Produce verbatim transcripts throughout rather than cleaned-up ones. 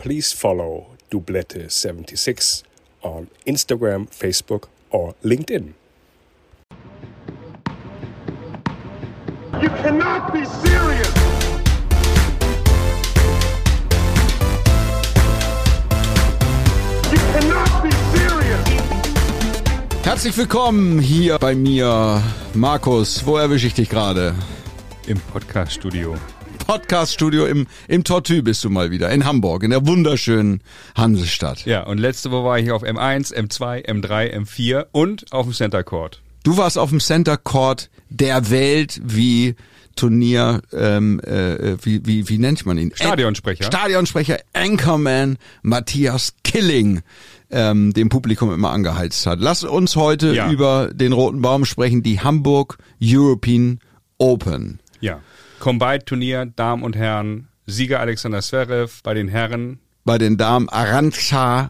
please follow Doublette seventy-six on Instagram, Facebook or LinkedIn. You cannot be serious! You cannot be serious! Herzlich willkommen hier bei mir, Markus. Wo erwische ich dich gerade? Im Podcast-Studio. Podcast-Studio im, im Tortue bist du mal wieder, in Hamburg, in der wunderschönen Hansestadt. Ja, und letzte Woche war ich auf M eins, M zwei, M drei, M vier und auf dem Center Court. Du warst auf dem Center Court der Welt, wie Turnier, ähm, äh, wie, wie, wie nennt man ihn? Stadionsprecher. Stadionsprecher, Anchorman Matthias Killing ähm, dem Publikum immer angeheizt hat. Lass uns heute ja. über den Roten Baum sprechen, die Hamburg European Open. Ja. Combined-Turnier, Damen und Herren, Sieger Alexander Zverev, bei den Herren. Bei den Damen Arantxa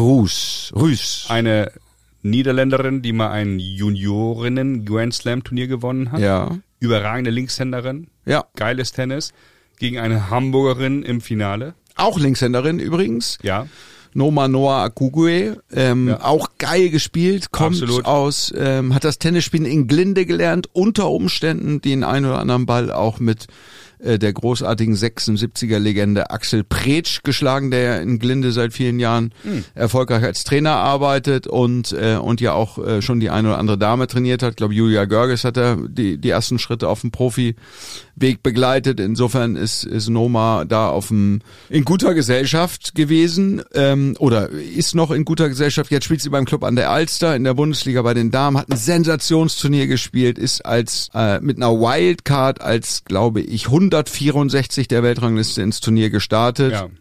Rus. Rus. Eine Niederländerin, die mal ein Juniorinnen-Grand Slam-Turnier gewonnen hat. Ja. Überragende Linkshänderin. Ja. Geiles Tennis. Gegen eine Hamburgerin im Finale. Auch Linkshänderin übrigens. Ja. Noma Noa Akugwe, ähm, ja. auch geil gespielt, kommt Absolut. aus, ähm, hat das Tennisspielen in Glinde gelernt, unter Umständen den einen oder anderen Ball auch mit äh, der großartigen sechsundsiebziger-Legende Axel Pretsch geschlagen, der ja in Glinde seit vielen Jahren mhm. erfolgreich als Trainer arbeitet und äh, und ja auch äh, schon die eine oder andere Dame trainiert hat. Ich glaube, Julia Görges hat er die die ersten Schritte auf dem Profiweg begleitet. Insofern ist ist Noma da auf dem in guter Gesellschaft gewesen ähm, oder ist noch in guter Gesellschaft. Jetzt spielt sie beim Club an der Alster in der Bundesliga bei den Damen, hat ein Sensationsturnier gespielt, ist als äh, mit einer Wildcard als, glaube ich, hundertvierundsechzig der Weltrangliste ins Turnier gestartet. Ja.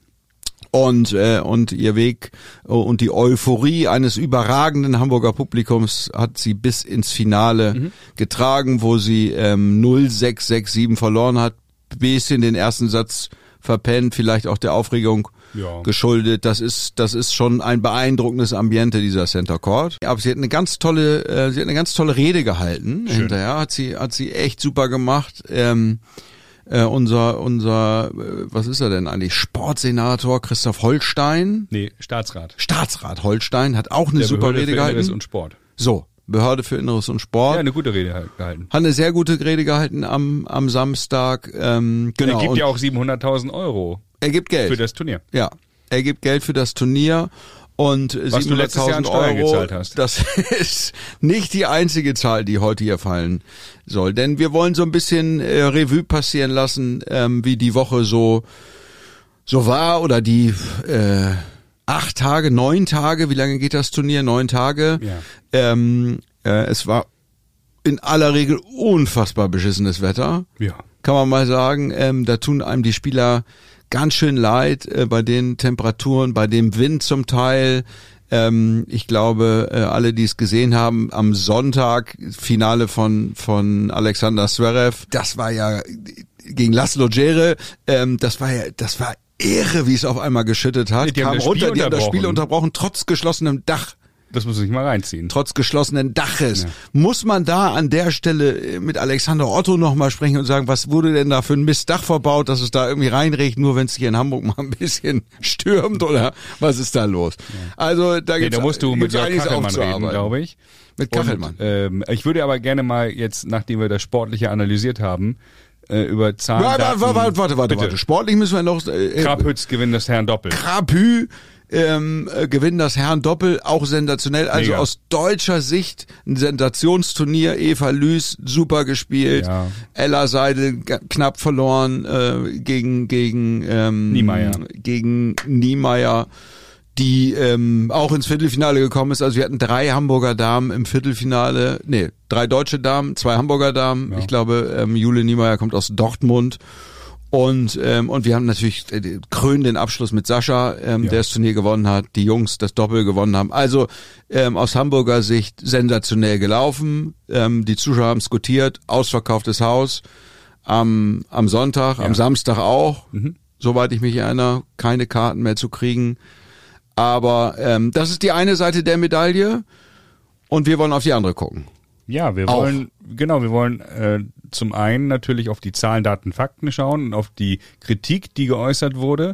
Und äh, und ihr Weg und die Euphorie eines überragenden Hamburger Publikums hat sie bis ins Finale mhm. getragen, wo sie ähm, null sechs sechs sieben verloren hat, bisschen den ersten Satz verpennt, vielleicht auch der Aufregung ja. geschuldet. Das ist das ist schon ein beeindruckendes Ambiente, dieser Center Court. Aber sie hat eine ganz tolle äh, sie hat eine ganz tolle Rede gehalten. Schön. Hinterher hat sie hat sie echt super gemacht. Ähm, Äh, unser, unser, äh, was ist er denn eigentlich? Sportsenator Christoph Holstein. Nee, Staatsrat. Staatsrat Holstein hat auch eine Der super Behörde Rede für gehalten. Inneres und Sport. So, Behörde für Inneres und Sport. Ja, eine gute Rede gehalten. Hat eine sehr gute Rede gehalten am, am Samstag. Ähm, genau. Er gibt und ja auch siebenhunderttausend Euro. Er gibt Geld. Für das Turnier. Ja, er gibt Geld für das Turnier. Und was du letztes Jahr an Steuern Euro, gezahlt hast. Das ist nicht die einzige Zahl, die heute hier fallen soll. Denn wir wollen so ein bisschen äh, Revue passieren lassen, ähm, wie die Woche so so war oder die äh, acht Tage, neun Tage, wie lange geht das Turnier? Neun Tage. Ja. Ähm, äh, es war in aller Regel unfassbar beschissenes Wetter. Ja. Kann man mal sagen. Ähm, da tun einem die Spieler ganz schön leid äh, bei den Temperaturen, bei dem Wind zum Teil. Ähm, ich glaube, äh, alle, die es gesehen haben, am Sonntag Finale von von Alexander Zverev. Das war ja gegen Laszlo Djere. Ähm, das war ja, das war irre, wie es auf einmal geschüttet hat. Die Kam haben das runter, Spiel die haben das Spiel unterbrochen. unterbrochen, trotz geschlossenem Dach. Das muss ich mal reinziehen. Trotz geschlossenen Daches. Ja. Muss man da an der Stelle mit Alexander Otto nochmal sprechen und sagen, was wurde denn da für ein Mistdach verbaut, dass es da irgendwie reinregt, nur wenn es hier in Hamburg mal ein bisschen stürmt oder was ist da los? Ja. Also da gibt's, nee, da musst du mit Jörg Kachelmann reden, glaube ich. Mit Kachelmann. Und, ähm, ich würde aber gerne mal jetzt, nachdem wir das Sportliche analysiert haben, äh, über Zahlen, warte, Daten... Warte, warte, warte, warte, warte. Sportlich müssen wir noch... Äh, Krapütz gewinnt das Herren-Doppel. Krapü ähm, äh, gewinnen das Herren-Doppel, auch sensationell. Also Mega. Aus deutscher Sicht ein Sensationsturnier. Eva Lüß, super gespielt. Ja. Ella Seidel g- knapp verloren äh, gegen gegen ähm, Niemeyer. gegen Niemeyer, die ähm, auch ins Viertelfinale gekommen ist. Also wir hatten drei Hamburger Damen im Viertelfinale. Nee, drei deutsche Damen, zwei Hamburger Damen. Ja. Ich glaube, ähm, Jule Niemeyer kommt aus Dortmund. Und ähm, und wir haben natürlich äh, krönenden Abschluss mit Sascha, ähm, Ja. der das Turnier gewonnen hat, die Jungs das Doppel gewonnen haben. Also ähm, aus Hamburger Sicht sensationell gelaufen. Ähm, die Zuschauer haben skutiert, ausverkauftes Haus am am Sonntag, Ja. am Samstag auch, Mhm. soweit ich mich erinnere, keine Karten mehr zu kriegen. Aber ähm, das ist die eine Seite der Medaille und wir wollen auf die andere gucken. Ja, wir Auch. wollen, genau, wir wollen äh, zum einen natürlich auf die Zahlen, Daten, Fakten schauen und auf die Kritik, die geäußert wurde.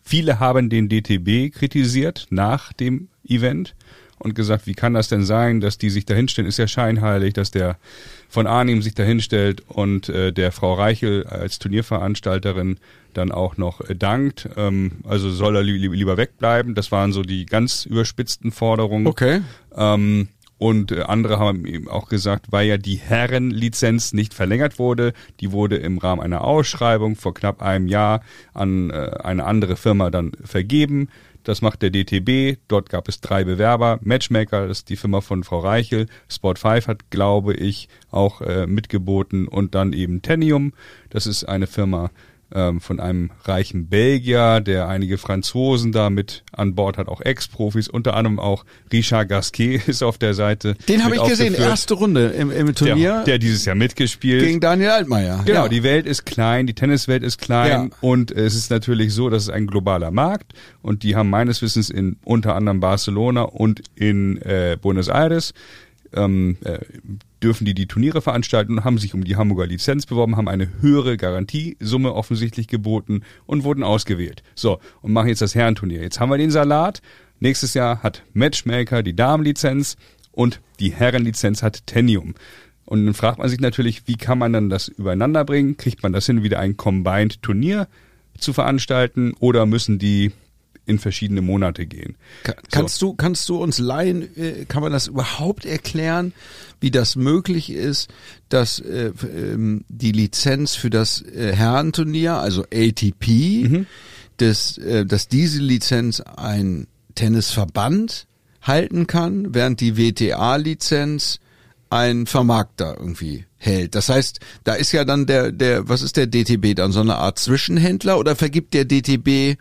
Viele haben den D T B kritisiert nach dem Event und gesagt, wie kann das denn sein, dass die sich dahinstellen, ist ja scheinheilig, dass der von Arnim sich dahinstellt und äh, der Frau Reichel als Turnierveranstalterin dann auch noch äh, dankt. Ähm, also soll er li- lieber wegbleiben. Das waren so die ganz überspitzten Forderungen. Okay. Ähm, und äh, andere haben eben auch gesagt, weil ja die Herrenlizenz nicht verlängert wurde, die wurde im Rahmen einer Ausschreibung vor knapp einem Jahr an äh, eine andere Firma dann vergeben. Das macht der D T B. Dort gab es drei Bewerber. Matchmaker, das ist die Firma von Frau Reichel. Sport fünf hat, glaube ich, auch äh, mitgeboten. Und dann eben Tenium. Das ist eine Firma ähm, von einem reichen Belgier, der einige Franzosen da mit an Bord hat, auch Ex-Profis. Unter anderem auch Richard Gasquet ist auf der Seite. Den habe ich gesehen, erste Runde im, im Turnier. Der, der dieses Jahr mitgespielt. Gegen Daniel Altmaier. Genau, ja. Die Welt ist klein, die Tenniswelt ist klein Ja. und es ist natürlich so, dass es ein globaler Markt und die haben meines Wissens in unter anderem Barcelona und in äh, Buenos Aires ähm, äh, dürfen die die Turniere veranstalten und haben sich um die Hamburger Lizenz beworben, haben eine höhere Garantiesumme offensichtlich geboten und wurden ausgewählt. So, und machen jetzt das Herrenturnier. Jetzt haben wir den Salat. Nächstes Jahr hat Matchmaker die Damenlizenz und die Herrenlizenz hat Tenium. Und dann fragt man sich natürlich, wie kann man dann das übereinander bringen? Kriegt man das hin, wieder ein Combined-Turnier zu veranstalten oder müssen die in verschiedene Monate gehen? Ka- Kannst du, kannst du uns Laien, äh, kann man das überhaupt erklären, wie das möglich ist, dass äh, f- ähm, die Lizenz für das äh, Herrenturnier, also A T P, Mhm. dass, äh, dass diese Lizenz ein Tennisverband halten kann, während die W T A-Lizenz ein Vermarkter irgendwie hält. Das heißt, da ist ja dann der, der, was ist der D T B dann, so eine Art Zwischenhändler oder vergibt der D T B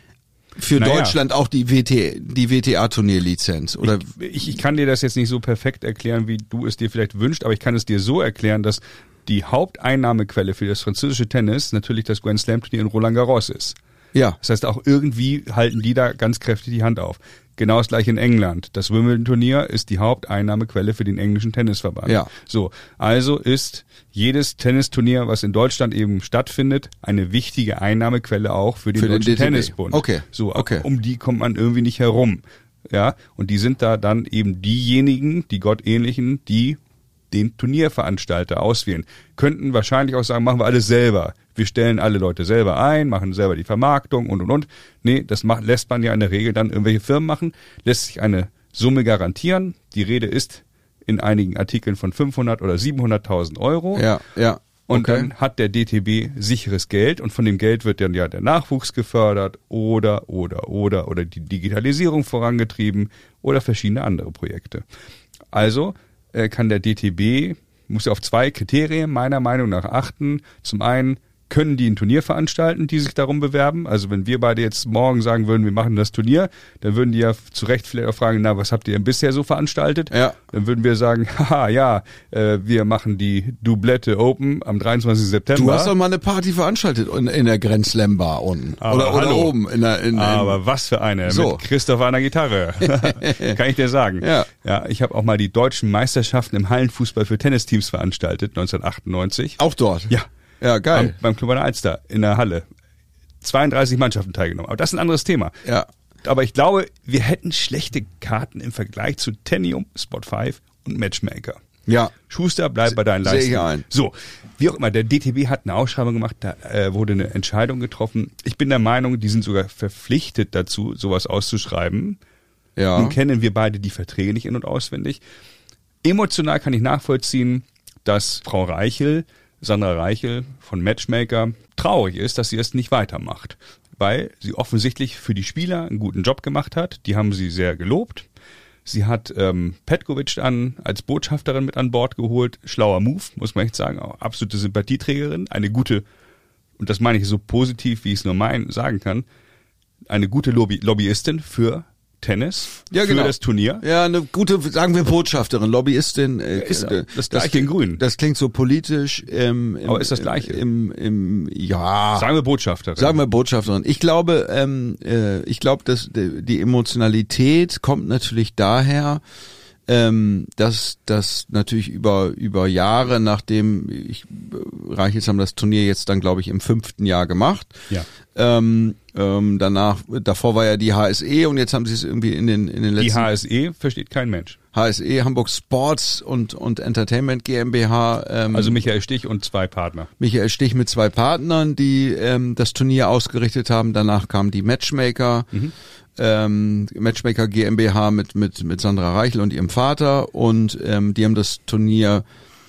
für Naja. Deutschland auch die W T, die W T A-Turnierlizenz? Oder Ich, ich kann dir das jetzt nicht so perfekt erklären, wie du es dir vielleicht wünschst, aber ich kann es dir so erklären, dass die Haupteinnahmequelle für das französische Tennis natürlich das Grand Slam Turnier in Roland Garros ist. ja, Das heißt, auch irgendwie halten die da ganz kräftig die Hand auf. Genau das gleiche in England. Das Wimbledon-Turnier ist die Haupteinnahmequelle für den englischen Tennisverband. Ja. So, also ist jedes Tennisturnier, was in Deutschland eben stattfindet, eine wichtige Einnahmequelle auch für den Für den Deutschen D T B. Tennisbund. Okay. So, Okay. um die kommt man irgendwie nicht herum. Ja, und die sind da dann eben diejenigen, die Gottähnlichen, die den Turnierveranstalter auswählen. Könnten wahrscheinlich auch sagen, machen wir alles selber. Wir stellen alle Leute selber ein, machen selber die Vermarktung und und und. Nee, das macht, lässt man ja in der Regel dann irgendwelche Firmen machen, lässt sich eine Summe garantieren. Die Rede ist in einigen Artikeln von fünfhundert oder siebenhunderttausend Euro. ja, ja. Und okay. dann hat der D T B sicheres Geld und von dem Geld wird dann ja der Nachwuchs gefördert oder, oder, oder, oder die Digitalisierung vorangetrieben oder verschiedene andere Projekte. Also äh, kann der D T B, muss ja auf zwei Kriterien meiner Meinung nach achten. Zum einen, können die ein Turnier veranstalten, die sich darum bewerben? Also wenn wir beide jetzt morgen sagen würden, wir machen das Turnier, dann würden die ja zu Recht vielleicht auch fragen, na, was habt ihr denn bisher so veranstaltet? Ja. Dann würden wir sagen, haha, ja, äh, wir machen die Doublette Open am dreiundzwanzigsten September. Du hast doch mal eine Party veranstaltet in, in der Grand Slam Bar unten. Aber oder, oder hallo. oben in der, in, in, Aber was für eine, So. mit Christoph an der Gitarre. Kann ich dir sagen. Ja. Ja, ich habe auch mal die deutschen Meisterschaften im Hallenfußball für Tennisteams veranstaltet, neunzehnhundertachtundneunzig. auch dort. Ja. Ja, geil. Am, beim Club an der Alster in der Halle. zweiunddreißig Mannschaften teilgenommen. Aber das ist ein anderes Thema. Ja. Aber ich glaube, wir hätten schlechte Karten im Vergleich zu Tenium, Spot fünf und Matchmaker. Ja. Schuster, bleib bei deinen Sehe ich Leistungen. ein. So, wie auch immer, der D T B hat eine Ausschreibung gemacht, da äh, wurde eine Entscheidung getroffen. Ich bin der Meinung, die sind sogar verpflichtet dazu, sowas auszuschreiben. Ja. Nun kennen wir beide die Verträge nicht in- und auswendig. Emotional kann ich nachvollziehen, dass Frau Reichel, Sandra Reichel von Matchmaker, traurig ist, dass sie es nicht weitermacht. Weil sie offensichtlich für die Spieler einen guten Job gemacht hat. Die haben sie sehr gelobt. Sie hat ähm, Petkovic dann als Botschafterin mit an Bord geholt. Schlauer Move, muss man echt sagen. Auch absolute Sympathieträgerin. Eine gute, und das meine ich so positiv, wie ich es nur mein, sagen kann, eine gute Lobby- Lobbyistin für Tennis, Ja, für genau. das Turnier. Ja, eine gute, sagen wir Botschafterin, Lobbyistin. Äh, Ist äh, das Gleiche in Grün. Das klingt so politisch. Ähm, im, Aber ist das Gleiche. Im, im, ja. Sagen wir Botschafterin. Sagen wir Botschafterin. Ich glaube, ähm, äh, ich glaube, dass die die Emotionalität kommt natürlich daher, ähm, dass das natürlich über über Jahre, nachdem ich äh, Reichels haben das Turnier jetzt dann, glaube ich, im fünften Jahr gemacht. Ja. Ähm, ähm, danach, davor war ja die H S E und jetzt haben sie es irgendwie in den in den letzten Die H S E versteht kein Mensch. H S E, Hamburg Sports und und Entertainment GmbH. Ähm, Also Michael Stich und zwei Partner. Michael Stich mit zwei Partnern, die ähm, das Turnier ausgerichtet haben. Danach kam die Matchmaker, Mhm. ähm, Matchmaker GmbH mit mit mit Sandra Reichel und ihrem Vater und ähm, die haben das Turnier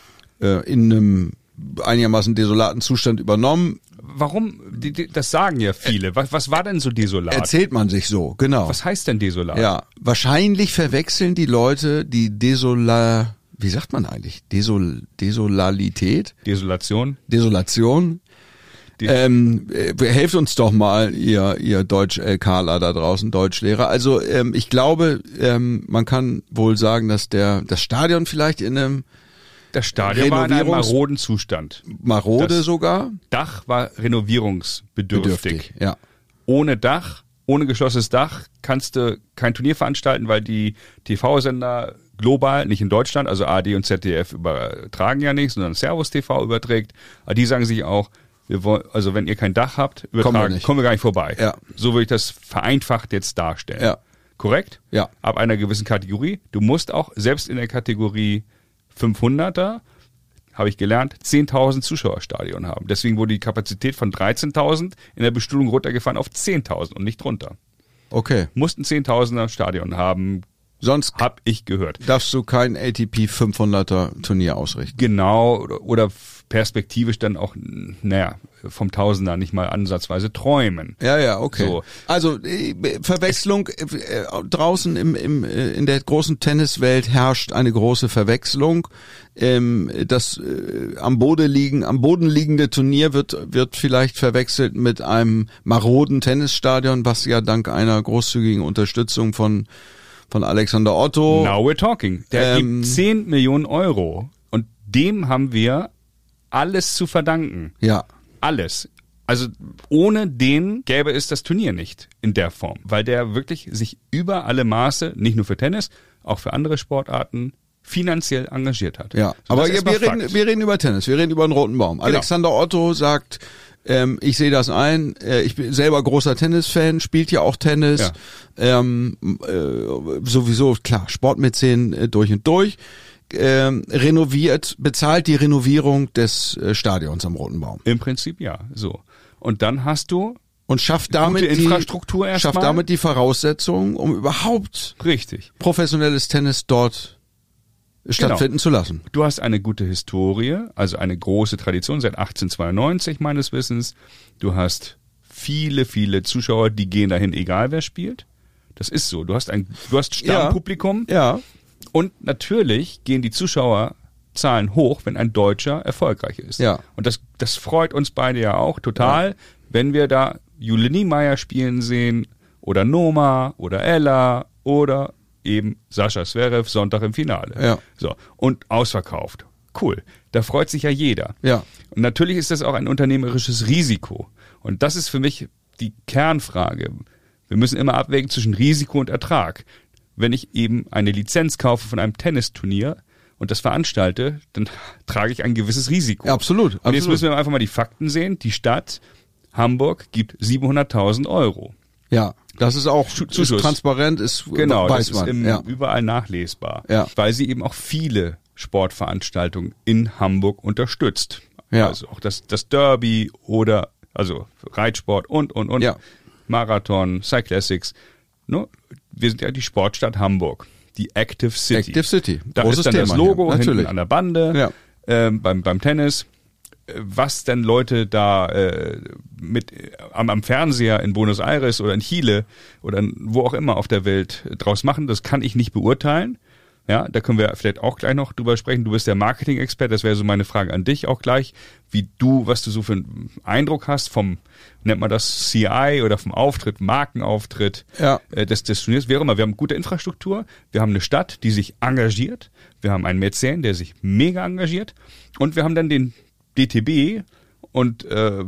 äh, in einem einigermaßen desolaten Zustand übernommen. Warum? Die, die, das sagen ja viele. Was, was war denn so desolat? Erzählt man sich so, genau. Was heißt denn desolat? Ja, wahrscheinlich verwechseln die Leute die Desola, wie sagt man eigentlich? Desol, Desolalität? Desolation? Desolation? Die- Ähm, äh, helft uns doch mal, ihr, ihr Deutsch-LKler da draußen, Deutschlehrer. Also ähm, ich glaube, ähm, man kann wohl sagen, dass der das Stadion vielleicht in einem Das Stadion war in einem Renovierungs- maroden Zustand. marode Das- sogar Dach war renovierungsbedürftig. Ja, Ohne Dach, ohne geschlossenes Dach kannst du kein Turnier veranstalten, weil die T V-Sender global, nicht in Deutschland, also A R D und Z D F übertragen ja nicht, sondern Servus T V überträgt. Aber die sagen sich auch, wir wollen, also wenn ihr kein Dach habt, übertragen, Kommen wir nicht. kommen wir gar nicht vorbei. Ja. So würde ich das vereinfacht jetzt darstellen. Ja. Korrekt? Ja. Ab einer gewissen Kategorie. Du musst auch, selbst in der Kategorie fünfhunderter, habe ich gelernt, zehntausend Zuschauerstadion haben. Deswegen wurde die Kapazität von dreizehntausend in der Bestuhlung runtergefahren auf zehntausend und nicht drunter. okay. Mussten zehntausender Stadion haben, Sonst hab ich gehört. darfst du kein A T P fünfhunderter Turnier ausrichten. Genau, oder, oder perspektivisch dann auch, naja, vom Tausender nicht mal ansatzweise träumen. Ja, ja, okay. So. Also äh, Verwechslung äh, äh, draußen im, im äh, in der großen Tenniswelt herrscht eine große Verwechslung. Ähm, das äh, am Boden liegen, am Boden liegende Turnier wird wird vielleicht verwechselt mit einem maroden Tennisstadion, was ja dank einer großzügigen Unterstützung von von Alexander Otto. Now we're talking. Der Ähm, gibt zehn Millionen Euro und dem haben wir alles zu verdanken. Ja. Alles. Also ohne den gäbe es das Turnier nicht in der Form, weil der wirklich sich über alle Maße, nicht nur für Tennis, auch für andere Sportarten finanziell engagiert hat. Ja, So, aber das ja, ist wir erstmal reden, Fakt. wir reden über Tennis, wir reden über einen roten Baum. Alexander Otto sagt, ähm, ich sehe das ein, äh, ich bin selber großer Tennisfan, spielt ja auch Tennis, ähm, äh, sowieso, klar, Sportmäzen äh, durch und durch, ähm, renoviert, bezahlt die Renovierung des äh, Stadions am Roten Baum Im Prinzip ja, so. Und dann hast du und schafft damit Gute Infrastruktur die, erstmal. schafft damit die Voraussetzungen, um überhaupt richtig. professionelles Tennis dort stattfinden zu lassen. Du hast eine gute Historie, also eine große Tradition seit achtzehnhundertzweiundneunzig meines Wissens. Du hast viele, viele Zuschauer, die gehen dahin, egal wer spielt. Das ist so. Du hast ein, du hast Stammpublikum. Ja. Und natürlich gehen die Zuschauerzahlen hoch, wenn ein Deutscher erfolgreich ist. Ja. Und das, das freut uns beide ja auch total, wenn wir da Jule Niemeyer spielen sehen oder Noma oder Ella oder eben Sascha Zverev Sonntag im Finale. Ja. So. Und ausverkauft. Cool. Da freut sich ja jeder. Ja. Und natürlich ist das auch ein unternehmerisches Risiko. Und das ist für mich die Kernfrage. Wir müssen immer abwägen zwischen Risiko und Ertrag. Wenn ich eben eine Lizenz kaufe von einem Tennisturnier und das veranstalte, dann trage ich ein gewisses Risiko. Ja, absolut, Und jetzt absolut. müssen wir einfach mal die Fakten sehen. Die Stadt Hamburg gibt siebenhunderttausend Euro. Ja, das ist auch ist Zuschuss. transparent, ist Genau, weiß das man. ist im, ja. überall nachlesbar. Ja. Weil sie eben auch viele Sportveranstaltungen in Hamburg unterstützt. Ja. Also auch das, das Derby oder also Reitsport und, und, und. Ja. Marathon, Cyclassics. No, wir sind ja die Sportstadt Hamburg. Die Active City. Active City. Da Großes ist dann Thema das Logo hier. hinten Natürlich. an der Bande Ja. ähm, beim, beim Tennis. Äh, Was denn Leute da äh, mit äh, am, am Fernseher in Buenos Aires oder in Chile oder wo auch immer auf der Welt äh, draus machen, das kann ich nicht beurteilen. Ja, da können wir vielleicht auch gleich noch drüber sprechen. Du bist der Marketing-Experte, das wäre so meine Frage an dich auch gleich, wie du, was du so für einen Eindruck hast vom, nennt man das C I oder vom Auftritt, Markenauftritt Ja. äh, des, des Turniers. Wie auch immer, wir haben gute Infrastruktur, wir haben eine Stadt, die sich engagiert, wir haben einen Mäzen, der sich mega engagiert und wir haben dann den D T B und äh,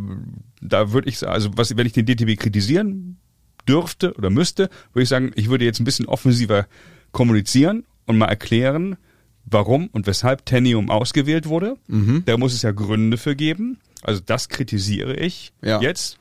da würde ich sagen, also was, wenn ich den D T B kritisieren dürfte oder müsste, würde ich sagen, ich würde jetzt ein bisschen offensiver kommunizieren und mal erklären, warum und weshalb Tennium ausgewählt wurde. Mhm. Da muss es ja Gründe für geben. Also das kritisiere ich Ja. jetzt.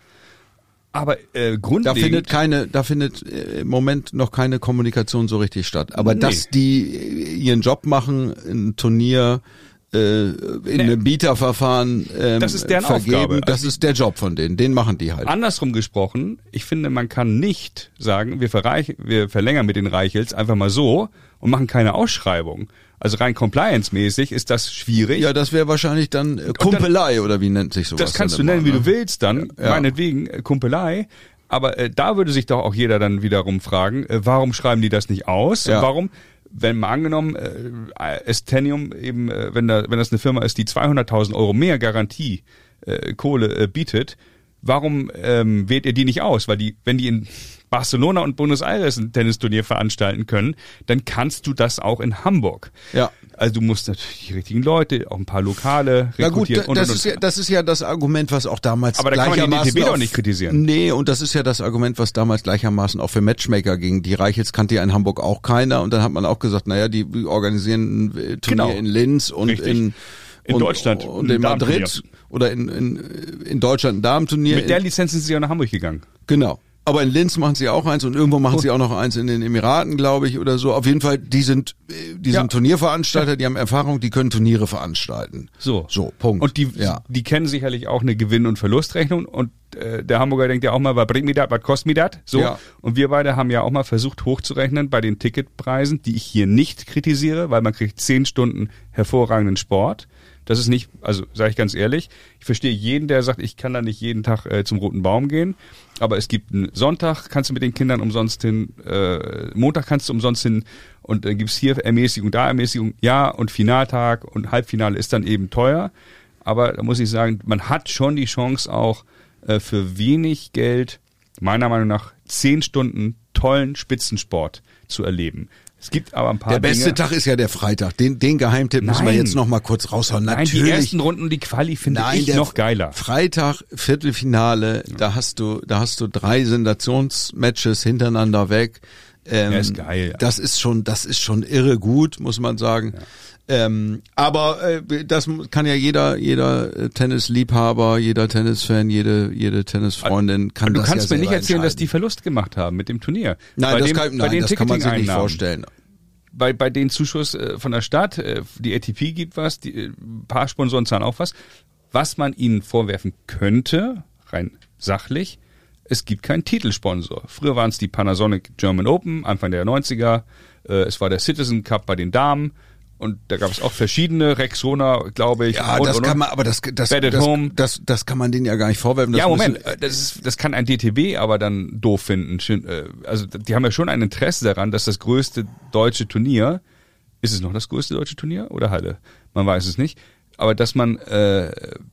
Aber äh, Da grundlegend... findet keine, da findet äh, im Moment noch keine Kommunikation so richtig statt. Aber Nee. dass die äh, ihren Job machen, ein Turnier äh, in Nee. einem Bieterverfahren ähm, Das ist deren vergeben, Aufgabe. das Also ist der Job von denen. Den machen die halt. Andersrum gesprochen, ich finde, man kann nicht sagen, wir, verreich, wir verlängern mit den Reichels einfach mal so und machen keine Ausschreibung. Also rein compliance-mäßig ist das schwierig. Ja, das wäre wahrscheinlich dann äh, Kumpelei oder wie nennt sich sowas? das kannst du dann nennen, immer, wie ne? du willst dann, Ja. meinetwegen äh, Kumpelei. Aber äh, da würde sich doch auch jeder dann wiederum fragen, äh, warum schreiben die das nicht aus? Ja. Und warum, wenn mal angenommen, äh, Estenium eben, äh, wenn, da, wenn das eine Firma ist, die zweihunderttausend Euro mehr Garantie äh, Kohle äh, bietet, warum ähm, wählt ihr die nicht aus? Weil die, wenn die in Barcelona und Buenos Aires ein Tennisturnier veranstalten können, dann kannst du das auch in Hamburg. Ja. Also du musst natürlich die richtigen Leute, auch ein paar Lokale Na gut, rekrutieren. und, das und, ist und. ja, das ist ja das Argument, was auch damals Aber da kann man die gleichermaßen D T B doch auf- nicht kritisieren. Nee, und das ist ja das Argument, was damals gleichermaßen auch für Matchmaker ging. Die Reichels kannte ja in Hamburg auch keiner und dann hat man auch gesagt, naja, die organisieren ein äh, Turnier Genau. in Linz und Richtig. in In und, Deutschland und ein in Madrid Damenturnier. oder in, in, in Deutschland ein Damenturnier. Mit der Lizenz sind sie ja nach Hamburg gegangen. Genau. Aber in Linz machen sie auch eins und irgendwo machen sie auch noch eins in den Emiraten, glaube ich, oder so. Auf jeden Fall, die sind, äh, die Ja. sind Turnierveranstalter, die haben Erfahrung, die können Turniere veranstalten. So. So, Punkt. Und die, ja. die kennen sicherlich auch eine Gewinn- und Verlustrechnung und äh, der Hamburger denkt ja auch mal, was bringt mir das, was kostet mir das? So. Ja. Und wir beide haben ja auch mal versucht hochzurechnen bei den Ticketpreisen, die ich hier nicht kritisiere, weil man kriegt zehn Stunden hervorragenden Sport. Das ist nicht, also sage ich ganz ehrlich, ich verstehe jeden, der sagt, ich kann da nicht jeden Tag äh, zum Roten Baum gehen, aber es gibt einen Sonntag, kannst du mit den Kindern umsonst hin, äh, Montag kannst du umsonst hin und dann gibt's hier Ermäßigung, da Ermäßigung, ja, und Finaltag und Halbfinale ist dann eben teuer, aber da muss ich sagen, man hat schon die Chance auch äh, für wenig Geld, meiner Meinung nach, zehn Stunden tollen Spitzensport zu erleben. Es gibt aber ein paar Der beste Dinge, Tag ist ja der Freitag. Den, den Geheimtipp müssen wir Nein. jetzt noch mal kurz raushauen. Nein, Natürlich. die ersten Runden, die Quali finde Nein, ich der noch geiler. Freitag, Viertelfinale, da hast du, da hast du drei Sensationsmatches hintereinander weg. Ähm, Ja, ist geil. Das ist schon, das ist schon irre gut, muss man sagen. Ähm, aber äh, das kann ja jeder, jeder äh, Tennisliebhaber, jeder Tennisfan, jede, jede Tennisfreundin kann Du das kannst ja mir nicht selber erzählen, dass die entscheiden. Verlust gemacht haben mit dem Turnier. Nein, bei das, dem, kann, bei nein den das kann man sich nicht Ticketing-Einnahmen. vorstellen. Bei, bei den Zuschuss äh, von der Stadt, äh, die A T P gibt was, die, äh, ein paar Sponsoren zahlen auch was. Was man ihnen vorwerfen könnte, rein sachlich, es gibt keinen Titelsponsor. Früher waren es die Panasonic German Open, Anfang der neunziger. Äh, es war der Citizen Cup bei den Damen. Und da gab es auch verschiedene, Rexona, glaube ich. Ja, und, das und, kann und. man, aber das, das, Bet at das, home. das, das kann man denen ja gar nicht vorwerfen. Das Ja, Moment, müssen- äh, das, ist, das kann ein D T B aber dann doof finden. Schön, äh, Also die haben ja schon ein Interesse daran, dass das größte deutsche Turnier, ist es noch das größte deutsche Turnier oder Halle? Man weiß es nicht. Aber dass man äh,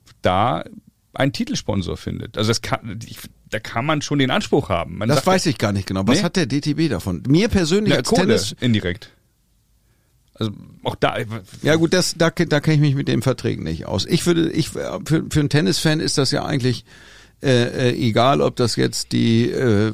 da einen Titelsponsor findet. Also das kann, ich, da kann man schon den Anspruch haben. Man Das sagt, weiß ich gar nicht genau. Was Nee? hat der D T B davon? Mir persönlich ja, als Kohle, Tennis. indirekt. Also auch da. Ja gut, das da, da kenne ich mich mit den Verträgen nicht aus. Ich würde, ich für, für einen Tennisfan ist das ja eigentlich äh, äh, egal, ob das jetzt die äh,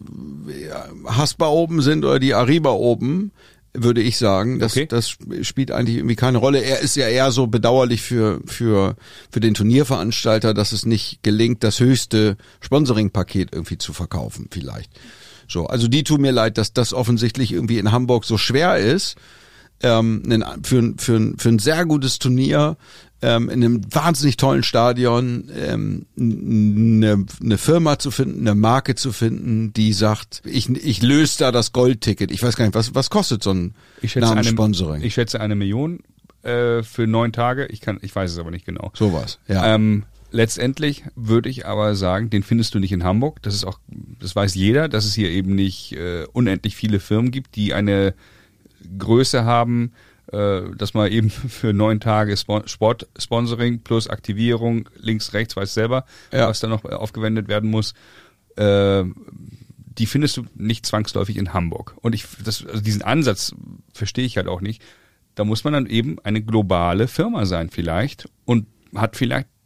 Haspa Open sind oder die Ariba Open, würde ich sagen. Das, Okay. das spielt eigentlich irgendwie keine Rolle. Er ist ja eher so bedauerlich für für für den Turnierveranstalter, dass es nicht gelingt, das höchste Sponsoring-Paket irgendwie zu verkaufen, vielleicht. So, also die tun mir leid, dass das offensichtlich irgendwie in Hamburg so schwer ist. Ähm, für, ein- für, ein- für ein sehr gutes Turnier ähm, in einem wahnsinnig tollen Stadion ähm, eine, eine Firma zu finden, eine Marke zu finden, die sagt, ich, ich löse da das Goldticket. Ich weiß gar nicht, was, was kostet so ein Ich schätze, eine, Namenssponsoring? ich schätze eine Million äh, für neun Tage. Ich kann, ich weiß es aber nicht genau. Sowas, ja. Ähm, letztendlich würde ich aber sagen, den findest du nicht in Hamburg. Das ist auch, das weiß jeder, dass es hier eben nicht äh, unendlich viele Firmen gibt, die eine Größe haben, äh, dass man eben für neun Tage Spon- Sportsponsoring plus Aktivierung links, rechts, weiß selber, Ja. was da noch aufgewendet werden muss. Äh, die findest du nicht zwangsläufig in Hamburg. Und ich, das, also diesen Ansatz verstehe ich halt auch nicht. Da muss man dann eben eine globale Firma sein vielleicht und hat vielleicht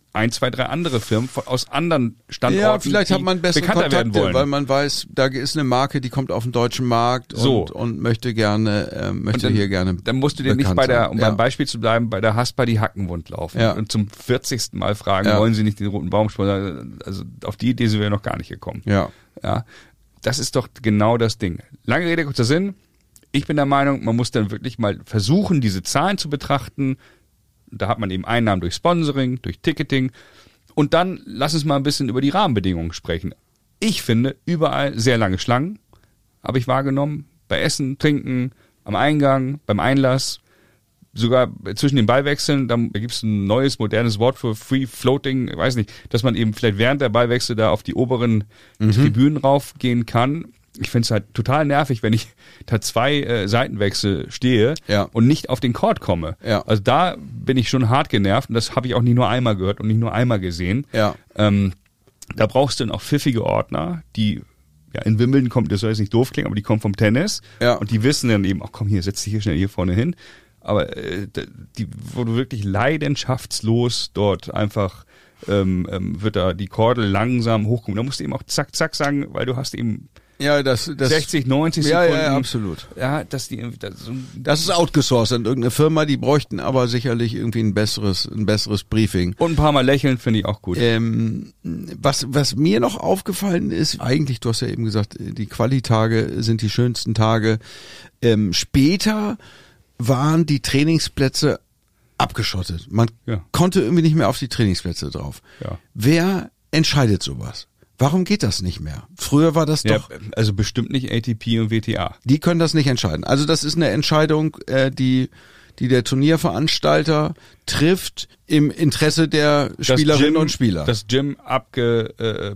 ein, zwei, drei andere Firmen von, aus anderen Standorten, Ja, vielleicht hat man bessere bekannter werden Kontakte, wollen. weil man weiß, da ist eine Marke, die kommt auf den deutschen Markt So. und, und möchte gerne, äh, möchte dann, hier gerne. Dann musst du dir nicht bekannt bei der, sein. um ja. beim Beispiel zu bleiben, bei der Haspa die Hackenwund laufen Ja. und zum vierzigsten Mal fragen, Ja. wollen Sie nicht den roten Baum sponsern? Also auf die Idee sind wir noch gar nicht gekommen. Ja. Ja, das ist doch genau das Ding. Lange Rede, kurzer Sinn. Ich bin der Meinung, man muss dann wirklich mal versuchen, diese Zahlen zu betrachten. Da hat man eben Einnahmen durch Sponsoring, durch Ticketing. Und dann lass uns mal ein bisschen über die Rahmenbedingungen sprechen. Ich finde überall sehr lange Schlangen, habe ich wahrgenommen. Bei Essen, Trinken, am Eingang, beim Einlass, sogar zwischen den Ballwechseln. Da gibt es ein neues, modernes Wort für Free Floating, ich weiß nicht, dass man eben vielleicht während der Ballwechsel da auf die oberen mhm. Tribünen raufgehen kann. Ich finde es halt total nervig, wenn ich da zwei äh, Seitenwechsel stehe Ja. und nicht auf den Court komme. Ja. Also da bin ich schon hart genervt und das habe ich auch nicht nur einmal gehört und nicht nur einmal gesehen. Ja. Ähm, da brauchst du dann auch pfiffige Ordner, die ja in Wimbledon kommt, das soll jetzt nicht doof klingen, aber die kommen vom Tennis Ja. und die wissen dann eben, ach komm hier, setz dich hier schnell hier vorne hin. Aber äh, die, wo du wirklich leidenschaftslos dort einfach ähm, ähm, wird da die Kordel langsam hochkommen. Da musst du eben auch zack, zack sagen, weil du hast eben Ja, das, das sechzig, neunzig ja, Sekunden. ja, ja, absolut. Ja, dass die, das, so, Das ist outgesourced an irgendeine Firma, die bräuchten aber sicherlich irgendwie ein besseres, ein besseres Briefing. und ein paar Mal lächeln finde ich auch gut. Ähm, was, was mir noch aufgefallen ist, eigentlich, du hast ja eben gesagt, die Quali-Tage sind die schönsten Tage. Ähm, später waren die Trainingsplätze abgeschottet. Man Ja. konnte irgendwie nicht mehr auf die Trainingsplätze drauf. Ja. Wer entscheidet sowas? Warum geht das nicht mehr? Früher war das Ja, doch, also bestimmt nicht A T P und W T A. die können das nicht entscheiden. Also das ist eine Entscheidung, äh, die die der Turnierveranstalter trifft im Interesse der Spielerinnen Gym, und Spieler. Das Gym abge, äh,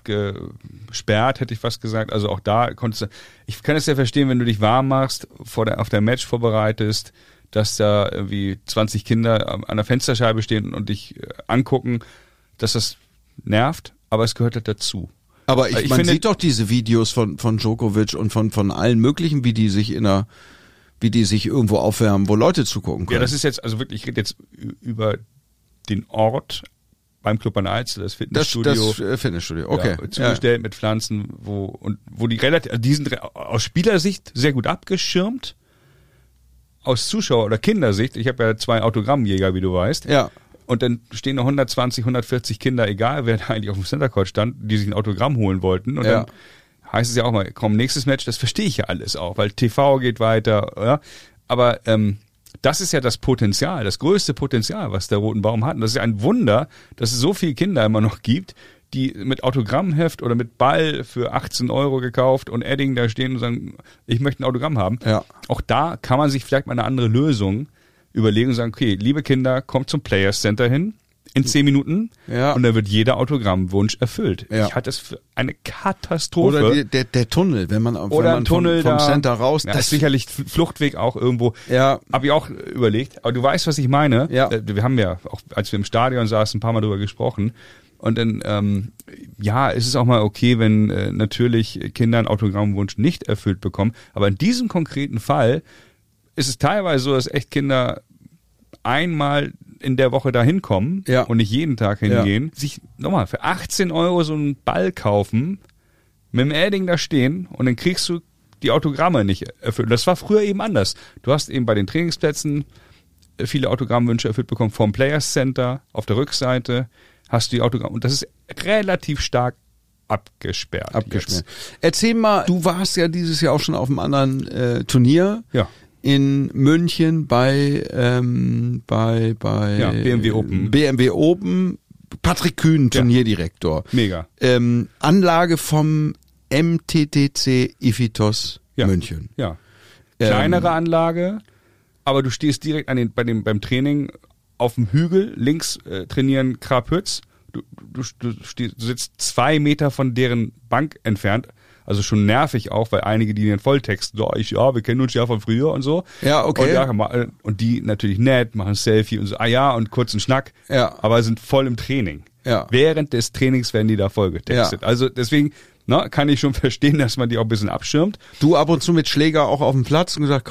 abgesperrt, hätte ich fast gesagt. Also auch da konntest du, ich kann es ja verstehen, wenn du dich warm machst, vor der, auf der Match vorbereitest, dass da irgendwie zwanzig Kinder an der Fensterscheibe stehen und dich äh, angucken, dass das nervt, aber es gehört halt dazu. Aber ich, Ich man finde- sieht doch diese Videos von von Djokovic und von von allen möglichen, wie die sich in einer, wie die sich irgendwo aufwärmen, wo Leute zugucken können. Ja, das ist jetzt, also wirklich, ich rede jetzt ü- über den Ort beim Club an der Alster, das das, Fitnessstudio. das äh, Fitnessstudio. Okay. Ja, zugestellt mit Pflanzen, wo, und wo die relativ, also die sind re- aus Spielersicht sehr gut abgeschirmt. Aus Zuschauer- oder Kindersicht, ich habe ja zwei Autogrammjäger, wie du weißt. Ja. Und dann stehen da hundertzwanzig, hundertvierzig Kinder, egal wer da eigentlich auf dem Center Court stand, die sich ein Autogramm holen wollten. Und Ja. dann heißt es ja auch mal, komm, nächstes Match, das verstehe ich ja alles auch, weil T V geht weiter, ja. Aber ähm, das ist ja das Potenzial, das größte Potenzial, was der Roten Baum hat. Und das ist ja ein Wunder, dass es so viele Kinder immer noch gibt, die mit Autogrammheft oder mit Ball für achtzehn Euro gekauft und Edding da stehen und sagen, ich möchte ein Autogramm haben. Ja. Auch da kann man sich vielleicht mal eine andere Lösung überlegen und sagen, okay, liebe Kinder, kommt zum Players Center hin in zehn Minuten Ja. und dann wird jeder Autogrammwunsch erfüllt. Ja. Ich halte das für eine Katastrophe. Oder die, der der Tunnel, wenn man wenn Oder man ein Tunnel vom, vom da. Center raus, Ja, das ist sicherlich F- Fluchtweg auch irgendwo. Ja. Habe ich auch überlegt. Aber du weißt, was ich meine. Ja. Äh, Wir haben ja, auch als wir im Stadion saßen, ein paar Mal drüber gesprochen. Und dann, ähm, ja, ist es auch mal okay, wenn äh, natürlich Kinder einen Autogrammwunsch nicht erfüllt bekommen. Aber in diesem konkreten Fall ist es teilweise so, dass echt Kinder einmal in der Woche da hinkommen Ja. und nicht jeden Tag hingehen, sich nochmal für achtzehn Euro so einen Ball kaufen, mit dem Edding da stehen und dann kriegst du die Autogramme nicht erfüllt. Das war früher eben anders. Du hast eben bei den Trainingsplätzen viele Autogrammwünsche erfüllt bekommen vom Players Center, auf der Rückseite hast du die Autogramme und das ist relativ stark abgesperrt. abgesperrt. Erzähl mal, du warst ja dieses Jahr auch schon auf einem anderen äh, Turnier. Ja. In München bei ähm, bei bei Ja, B M W Open. B M W Open. Patrick Kühn, Turnierdirektor. Mega. Ähm, Anlage vom M T T C Ifitos Ja. München. Ja. Kleinere Ähm, Anlage, aber du stehst direkt an den, bei dem, beim Training auf dem Hügel, links äh, trainieren Krapütz. Du, du, du, stehst, du sitzt zwei Meter von deren Bank entfernt. Also schon nervig auch, weil einige, die den Volltext, so, ich, ja, wir kennen uns ja von früher und so. Ja, okay. Und, ja, ma- und die natürlich nett, machen ein Selfie und so, ah ja, und kurzen Schnack. Ja. Aber sind voll im Training. Ja. Während des Trainings werden die da voll getextet. Ja. Also deswegen, na, kann ich schon verstehen, dass man die auch ein bisschen abschirmt. Du ab und zu mit Schläger auch auf dem Platz und gesagt, komm,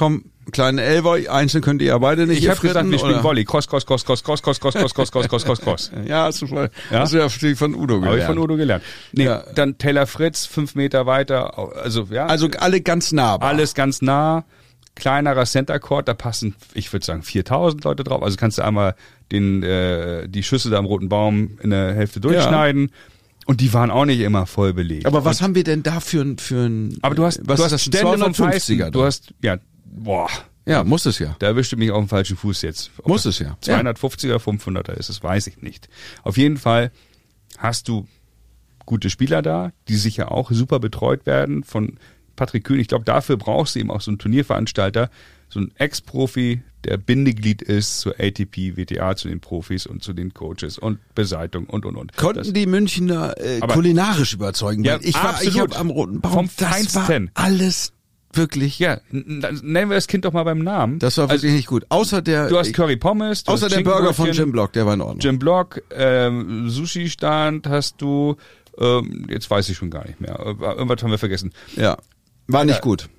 kleinen Elfer, einzeln könnt ihr ja beide nicht. Ich habe gesagt, wir spielen oder? Volley. Cross, cross, cross, cross, cross, cross, cross, cross, cross, cross, cross, cross, cross. Ja, hast du, von, Ja? hast du ja von Udo gelernt. Habe ich von Udo gelernt. Nee, Ja. dann Taylor Fritz, fünf Meter weiter, also ja. Also alle ganz nah. alles ganz nah, kleinerer Center Court, da passen, ich würde sagen, viertausend Leute drauf. Also kannst du einmal den äh, die Schüsse da am Roten Baum in der Hälfte durchschneiden. Und die waren auch nicht immer voll belegt. Aber was haben wir denn da für ein, für ein, Aber du hast, was du ist hast das, ein Stände vom zweihundertfünfziger? Feisten. Du hast, ja, boah. Ja, muss es ja. Da erwischte mich auf dem falschen Fuß jetzt. Ob Muss das es ja. zweihundertfünfziger, fünfhunderter ist, das weiß ich nicht. Auf jeden Fall hast du gute Spieler da, die sicher auch super betreut werden von Patrick Kühn. Ich glaube, dafür brauchst du eben auch so einen Turnierveranstalter, so ein Ex-Profi, der Bindeglied ist zur A T P, W T A, zu den Profis und zu den Coaches und Beseitung und, und, und. Konnten das, die Münchner äh, Aber- kulinarisch überzeugen? Ja, Weil ich war, ich absolut. habe am Roten Baum, Vom das Feinsten. war alles wirklich, ja, n- n- nennen wir das Kind doch mal beim Namen. das war wirklich nicht gut. Außer der, Du hast Curry Pommes, du außer hast der Burger von Schinkenbrötchen, Jim Block, der war in Ordnung. Jim Block, ähm, Sushi-Stand hast du, ähm, jetzt weiß ich schon gar nicht mehr. Äh, Irgendwas haben wir vergessen. Ja, war nicht Ja. gut.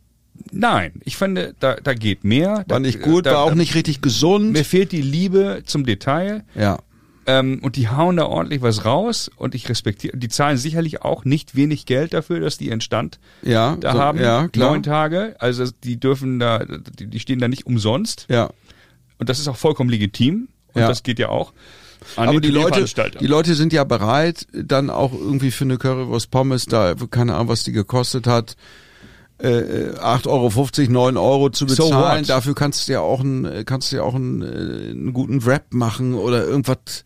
Nein, ich finde, da, da geht mehr. War da, nicht gut, da, war auch da, nicht richtig gesund. Mir fehlt die Liebe zum Detail. Ja. Ähm, und die hauen da ordentlich was raus und ich respektiere, die zahlen sicherlich auch nicht wenig Geld dafür, dass die ihren Stand Ja, da so, haben. ja, klar. Neun Tage, also die dürfen da, die, die stehen da nicht umsonst Ja. und das ist auch vollkommen legitim und Ja. das geht ja auch an Aber den die Leute, Turnierveranstalter. die Leute sind ja bereit, dann auch irgendwie für eine Currywurst Pommes, da, keine Ahnung, was die gekostet hat, äh, acht Euro fünfzig, neun Euro zu So bezahlen. what? Dafür kannst du ja auch einen, kannst du ja auch einen, äh, einen guten Wrap machen oder irgendwas.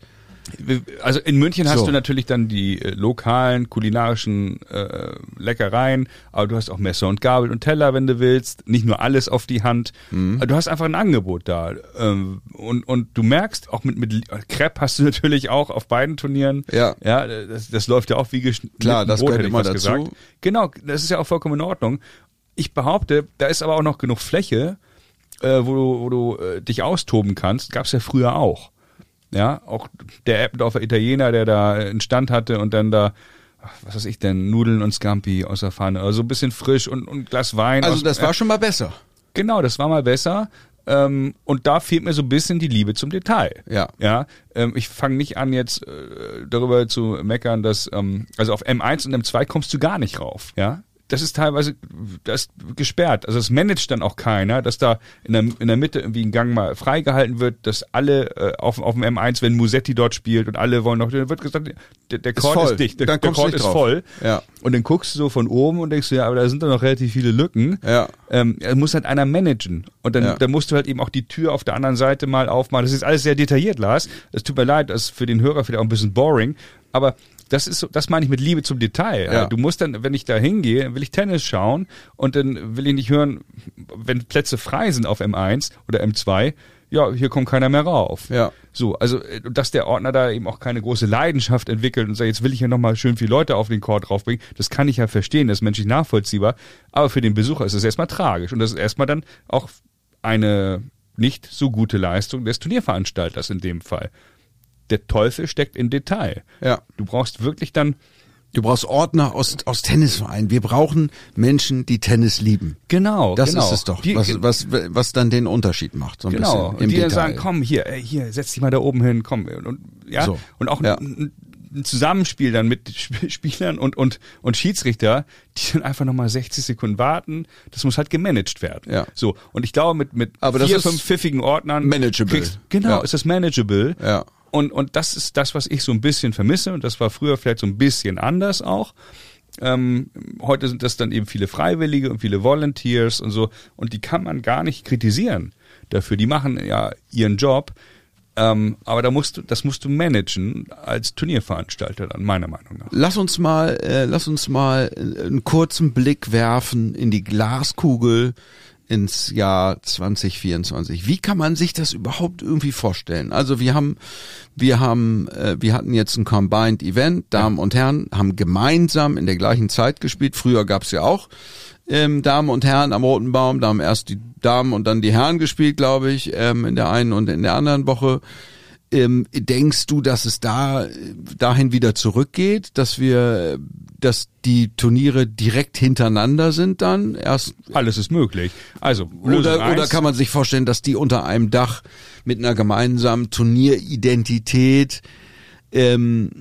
Also in München hast So. du natürlich dann die äh, lokalen kulinarischen äh, Leckereien, aber du hast auch Messer und Gabel und Teller, wenn du willst. Nicht nur alles auf die Hand. Mhm. Du hast einfach ein Angebot da. Ähm, und, und du merkst, auch mit, mit Crepe hast du natürlich auch auf beiden Turnieren. Ja. Ja, das, das läuft ja auch wie geschnitten Klar, das Brot, gehört hätte ich immer fast dazu. gesagt. Genau, das ist ja auch vollkommen in Ordnung. Ich behaupte, da ist aber auch noch genug Fläche, äh, wo du, wo du äh, dich austoben kannst. Gab's ja früher auch. Ja, auch der Eppendorfer Italiener, der da einen Stand hatte und dann da, ach, was weiß ich denn, Nudeln und Scampi aus der Pfanne, also ein bisschen frisch und und ein Glas Wein. Also aus, das war schon mal besser. Genau, das war mal besser. Ähm, und da fehlt mir so ein bisschen die Liebe zum Detail. Ja. Ja, ähm, ich fange nicht an jetzt äh, darüber zu meckern, dass ähm, also auf M eins und M zwei kommst du gar nicht rauf. Ja. Das ist teilweise das ist gesperrt. Also das managt dann auch keiner, dass da in der, in der Mitte irgendwie ein Gang mal freigehalten wird, dass alle äh, auf, auf dem M eins, wenn Musetti dort spielt und alle wollen noch, dann wird gesagt, der, der Court voll. ist dicht, der, Dann der kommst du Court nicht ist drauf. voll. Ja. Und dann guckst du so von oben und denkst du, ja, aber da sind doch noch relativ viele Lücken. Ja. Ähm, da muss halt einer managen. Und dann, Ja. dann musst du halt eben auch die Tür auf der anderen Seite mal aufmachen. Das ist alles sehr detailliert, Lars. Es tut mir leid, das ist für den Hörer vielleicht auch ein bisschen boring. Aber das ist so, das meine ich mit Liebe zum Detail. Ja. Du musst dann, wenn ich da hingehe, will ich Tennis schauen und dann will ich nicht hören, wenn Plätze frei sind auf M eins oder M zwei, ja, hier kommt keiner mehr rauf. Ja. So, also, äh, dass der Ordner da eben auch keine große Leidenschaft entwickelt und sagt, jetzt will ich ja nochmal schön viele Leute auf den Court draufbringen, das kann ich ja verstehen, das ist menschlich nachvollziehbar, aber für den Besucher ist es erstmal tragisch und das ist erstmal dann auch eine nicht so gute Leistung des Turnierveranstalters in dem Fall. Der Teufel steckt im Detail. Ja. Du brauchst wirklich dann Du brauchst Ordner aus, aus Tennisvereinen. Wir brauchen Menschen, die Tennis lieben. Genau, Das genau. ist es doch, Die, was, was, was dann den Unterschied macht. So ein genau. bisschen Und im die dann Detail. sagen, komm hier, ey, hier, setz dich mal da oben hin, komm. Und, und ja, So. und auch Ja. ein, ein Zusammenspiel dann mit Sp- Spielern und und und Schiedsrichter, die dann einfach nochmal sechzig Sekunden warten. Das muss halt gemanagt werden. Ja. So. Und ich glaube, mit mit Aber das vier, ist fünf pfiffigen Ordnern manageable. kriegst- genau, Ja. ist das manageable. Ja. Und, und das ist das, was ich so ein bisschen vermisse. Und das war früher vielleicht so ein bisschen anders auch. Ähm, heute sind das dann eben viele Freiwillige und viele Volunteers und so. Und die kann man gar nicht kritisieren dafür. Die machen ja ihren Job. Ähm, aber da musst du, das musst du managen als Turnierveranstalter dann, meiner Meinung nach. Lass uns mal, äh, lass uns mal einen kurzen Blick werfen in die Glaskugel ins Jahr zwanzig vierundzwanzig. Wie kann man sich das überhaupt irgendwie vorstellen? Also wir haben, wir haben, äh, wir hatten jetzt ein Combined Event. Damen und Herren haben gemeinsam in der gleichen Zeit gespielt. Früher gab's ja auch ähm, Damen und Herren am Roten Baum. Da haben erst die Damen und dann die Herren gespielt, glaube ich, ähm, in der einen und in der anderen Woche. Ähm, denkst du, dass es da dahin wieder zurückgeht, dass wir, dass die Turniere direkt hintereinander sind dann? Erst Alles ist möglich. Also Lösung oder, eins, oder kann man sich vorstellen, dass die unter einem Dach mit einer gemeinsamen Turnieridentität ähm,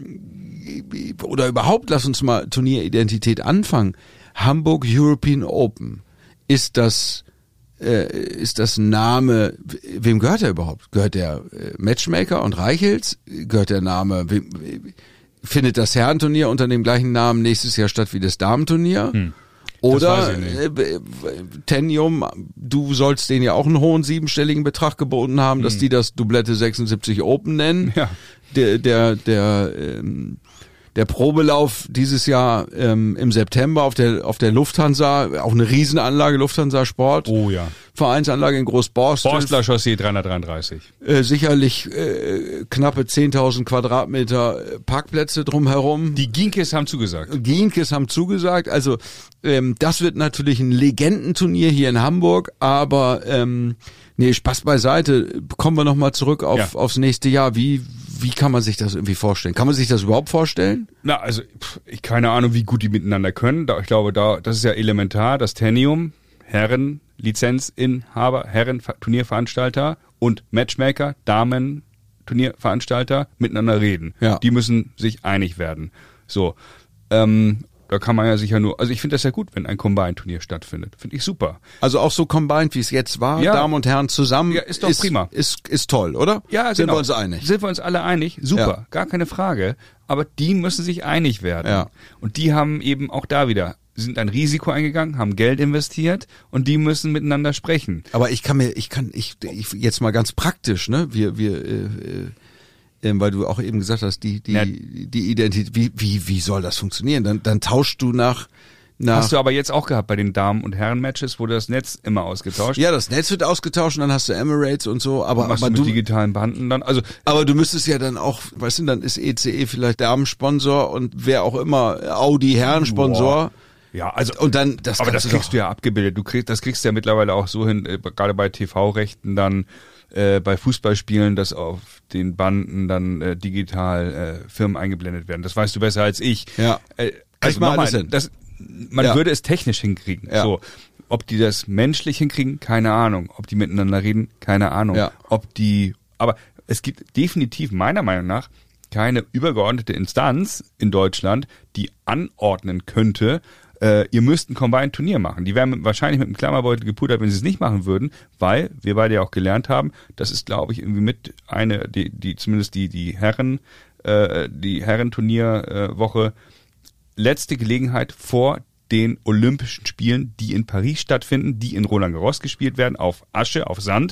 oder überhaupt, lass uns mal Turnieridentität anfangen. Hamburg European Open, ist das Äh, ist das ein Name, wem gehört der überhaupt? Gehört der äh, Matchmaker und Reichels? Gehört der Name, wem, findet das Herrenturnier unter dem gleichen Namen nächstes Jahr statt wie das Damenturnier? Hm. Oder äh, Tenium, du sollst denen ja auch einen hohen siebenstelligen Betrag geboten haben, hm. dass die das Doublette sechsundsiebzig Open nennen. Ja. Der, der, der, ähm, Der Probelauf dieses Jahr ähm, im September auf der auf der Lufthansa, auch eine Riesenanlage, Lufthansa Sport. Oh ja. Vereinsanlage in Großborstel. Borstler Chaussee dreihundertdreiunddreißig. Äh, sicherlich äh, knappe zehntausend Quadratmeter Parkplätze drumherum. Die Ginkes haben zugesagt. Ginkes haben zugesagt. Also ähm, das wird natürlich ein Legendenturnier hier in Hamburg, aber ähm, nee, Spaß beiseite. Kommen wir nochmal zurück auf ja. aufs nächste Jahr. Wie Wie kann man sich das irgendwie vorstellen? Kann man sich das überhaupt vorstellen? Na, also ich keine Ahnung, wie gut die miteinander können. Da, ich glaube, da das ist ja elementar, dass Tenium, Herren, Lizenzinhaber, Herren, Turnierveranstalter und Matchmaker, Damen, Turnierveranstalter miteinander reden. Ja. Die müssen sich einig werden. So, ähm, da kann man ja sicher nur, also ich finde das ja gut, wenn ein Combine-Turnier stattfindet. Finde ich super. Also auch so combined, wie es jetzt war, ja. Damen und Herren zusammen. Ja, ist doch ist, prima. Ist, ist toll, oder? Ja, Sind genau. wir uns einig? Sind wir uns alle einig? Super, ja. Gar keine Frage. Aber die müssen sich einig werden. Ja. Und die haben eben auch da wieder, sind ein Risiko eingegangen, haben Geld investiert und die müssen miteinander sprechen. Aber ich kann mir, ich kann, ich, ich jetzt mal ganz praktisch, ne? Wir, wir, äh, äh, weil du auch eben gesagt hast, die, die, ja. die Identität, wie, wie, wie soll das funktionieren? Dann, dann tauschst du nach, nach. Hast du aber jetzt auch gehabt bei den Damen- und Herren-Matches, wurde das Netz immer ausgetauscht. Ja, das Netz wird ausgetauscht und dann hast du Emirates und so, aber, machst aber du mit du, digitalen Banden dann, also. Aber du müsstest ja dann auch, weißt du, dann ist E C E vielleicht Damensponsor und wer auch immer, Audi Herrensponsor. Boah. Ja, also und dann das aber das du kriegst doch. du ja abgebildet. Du kriegst das kriegst du ja mittlerweile auch so hin, äh, gerade bei T V-Rechten dann äh, bei Fußballspielen, dass auf den Banden dann äh, digital äh, Firmen eingeblendet werden. Das weißt du besser als ich. Ja. Äh, Also nochmal, alles hin. das man Ja. würde es technisch hinkriegen. Ja. So, ob die das menschlich hinkriegen, keine Ahnung. Ob die miteinander reden, keine Ahnung. Ja. Ob die, aber es gibt definitiv meiner Meinung nach keine übergeordnete Instanz in Deutschland, die anordnen könnte, äh, ihr müsst ein Combined-Turnier machen. Die wären mit, wahrscheinlich mit einem Klammerbeutel gepudert, wenn sie es nicht machen würden, weil wir beide ja auch gelernt haben, das ist, glaube ich, irgendwie mit eine, die, die zumindest die die Herren, äh, die Herrenturnierwoche, letzte Gelegenheit vor den Olympischen Spielen, die in Paris stattfinden, die in Roland Garros gespielt werden, auf Asche, auf Sand,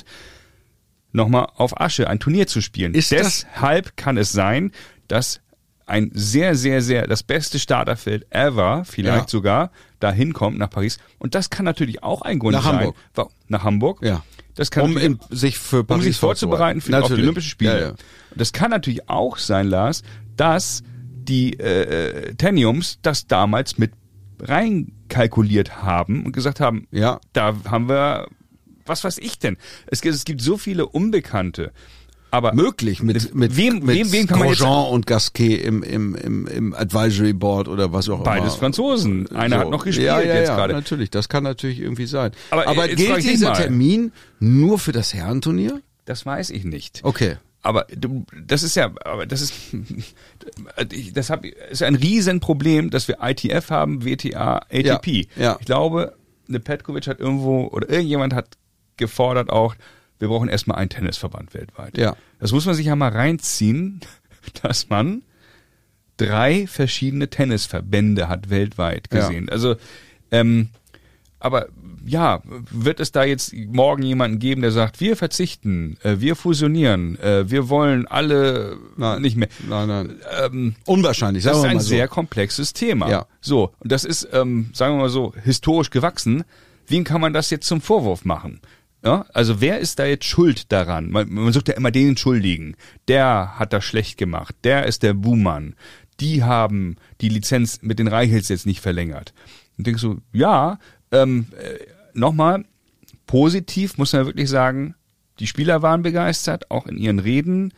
nochmal auf Asche ein Turnier zu spielen. Ist das- Deshalb kann es sein, dass ein sehr, sehr, sehr, das beste Starterfeld ever, vielleicht Ja. sogar, dahin kommt nach Paris. Und das kann natürlich auch ein Grund Nach sein. Hamburg. Wa- Nach Hamburg. Ja. Das kann Um natürlich- in, sich für Paris um sich vorzubereiten für auf die Natürlich. Olympischen Spiele. Ja, ja. Und das kann natürlich auch sein, Lars, dass die äh, Teniums das damals mit reinkalkuliert haben und gesagt haben, Ja. da haben wir, was weiß ich denn? Es gibt, es gibt so viele Unbekannte. Aber Möglich mit mit Wem- mit wem- wem kann man jetzt- Grosjean und Gasquet im im im im Advisory Board oder was auch beides immer. Franzosen. Einer So. hat noch gespielt ja, ja, jetzt ja, gerade. natürlich, das kann natürlich irgendwie sein. Aber, Aber äh, jetzt frag gilt ich dich dieser mal. Termin nur für das Herrenturnier? Das weiß ich nicht. Okay. Aber du, das ist ja, aber das ist, das hab, ist ein Riesenproblem, dass wir I T F haben, W T A, A T P. Ja, ja. Ich glaube, eine Petkovic hat irgendwo, oder irgendjemand hat gefordert auch, wir brauchen erstmal einen Tennisverband weltweit. Ja. Das muss man sich ja mal reinziehen, dass man drei verschiedene Tennisverbände hat weltweit gesehen. Ja. Also, ähm, aber ja, wird es da jetzt morgen jemanden geben, der sagt, wir verzichten, äh, wir fusionieren, äh, wir wollen alle Nein. nicht mehr. Nein, nein. Ähm, Unwahrscheinlich, das sagen ist wir ein mal so. sehr komplexes Thema. Ja. So, und das ist, ähm, sagen wir mal so, historisch gewachsen. Wem kann man das jetzt zum Vorwurf machen? Ja, also wer ist da jetzt schuld daran? Man, man sucht ja immer den Schuldigen. Der hat das schlecht gemacht. Der ist der Buhmann. Die haben die Lizenz mit den Reichels jetzt nicht verlängert. Und denkst du, ja, ähm, äh, nochmal, positiv muss man wirklich sagen, die Spieler waren begeistert, auch in ihren Reden.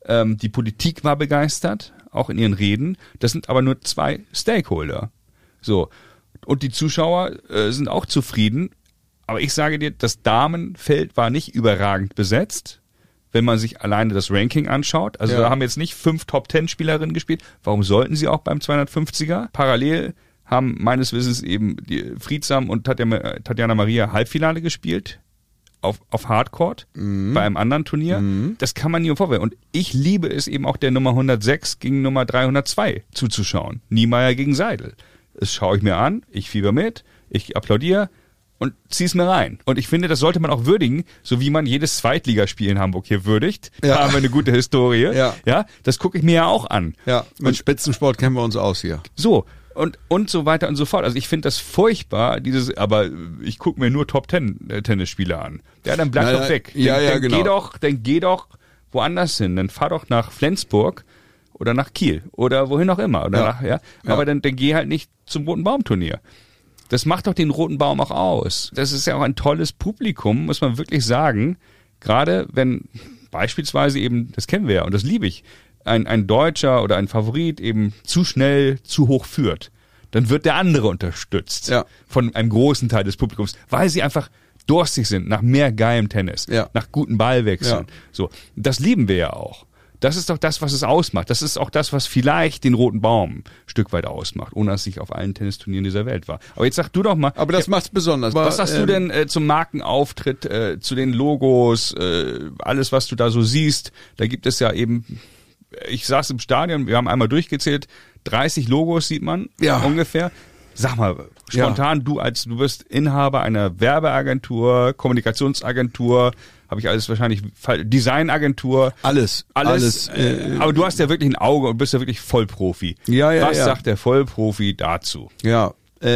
Ähm, die Politik war begeistert, auch in ihren Reden. Das sind aber nur zwei Stakeholder. So. Und die Zuschauer äh, sind auch zufrieden. Aber ich sage dir, das Damenfeld war nicht überragend besetzt, wenn man sich alleine das Ranking anschaut. Also ja. da haben jetzt nicht fünf Top-Ten-Spielerinnen gespielt. Warum sollten sie auch beim zweihundertfünfziger? Parallel haben meines Wissens eben die Friedsam und Tatjana, Tatjana Maria Halbfinale gespielt. Auf, auf Hardcourt, mhm. bei einem anderen Turnier. Mhm. Das kann man nie vorwerfen. Und ich liebe es eben auch der Nummer hundertsechs gegen Nummer dreihundertzwei zuzuschauen. Niemeyer gegen Seidel. Das schaue ich mir an, ich fieber mit, ich applaudiere und zieh's mir rein. Und ich finde, das sollte man auch würdigen, so wie man jedes Zweitligaspiel in Hamburg hier würdigt. Ja. Da haben wir eine gute Historie. Ja. Ja, das gucke ich mir ja auch an. Ja, mit Spitzensport kennen wir uns aus hier. So. Und, und so weiter und so fort. Also ich finde das furchtbar, dieses, aber ich gucke mir nur Top Ten Tennisspieler an. Ja, dann bleib naja, doch weg. Ja, dann, ja, dann genau. geh doch, dann geh doch woanders hin. Dann fahr doch nach Flensburg oder nach Kiel oder wohin auch immer. Oder Ja. nach, ja. Ja. Aber dann, dann geh halt nicht zum Roten Baum Turnier. Das macht doch den Roten Baum auch aus. Das ist ja auch ein tolles Publikum, muss man wirklich sagen. Gerade wenn beispielsweise eben, das kennen wir ja und das liebe ich, ein, ein Deutscher oder ein Favorit eben zu schnell, zu hoch führt, dann wird der andere unterstützt Ja. von einem großen Teil des Publikums, weil sie einfach durstig sind nach mehr geilem Tennis, Ja. nach guten Ballwechseln. Ja. So, das lieben wir ja auch. Das ist doch das, was es ausmacht. Das ist auch das, was vielleicht den Roten Baum ein Stück weit ausmacht, ohne dass ich auf allen Tennisturnieren dieser Welt war. Aber jetzt sag du doch mal. Aber das macht's besonders. Was sagst ähm, du denn äh, zum Markenauftritt, äh, zu den Logos, äh, alles, was du da so siehst? Da gibt es ja eben, ich saß im Stadion, wir haben einmal durchgezählt, dreißig Logos sieht man Ja. ungefähr. Sag mal, spontan, Ja. du als, du bist Inhaber einer Werbeagentur, Kommunikationsagentur, habe ich alles wahrscheinlich, Designagentur. Alles, Alles, alles. äh, äh, aber du hast ja wirklich ein Auge und bist ja wirklich Vollprofi. Ja, ja, Was ja. sagt der Vollprofi dazu? Ja,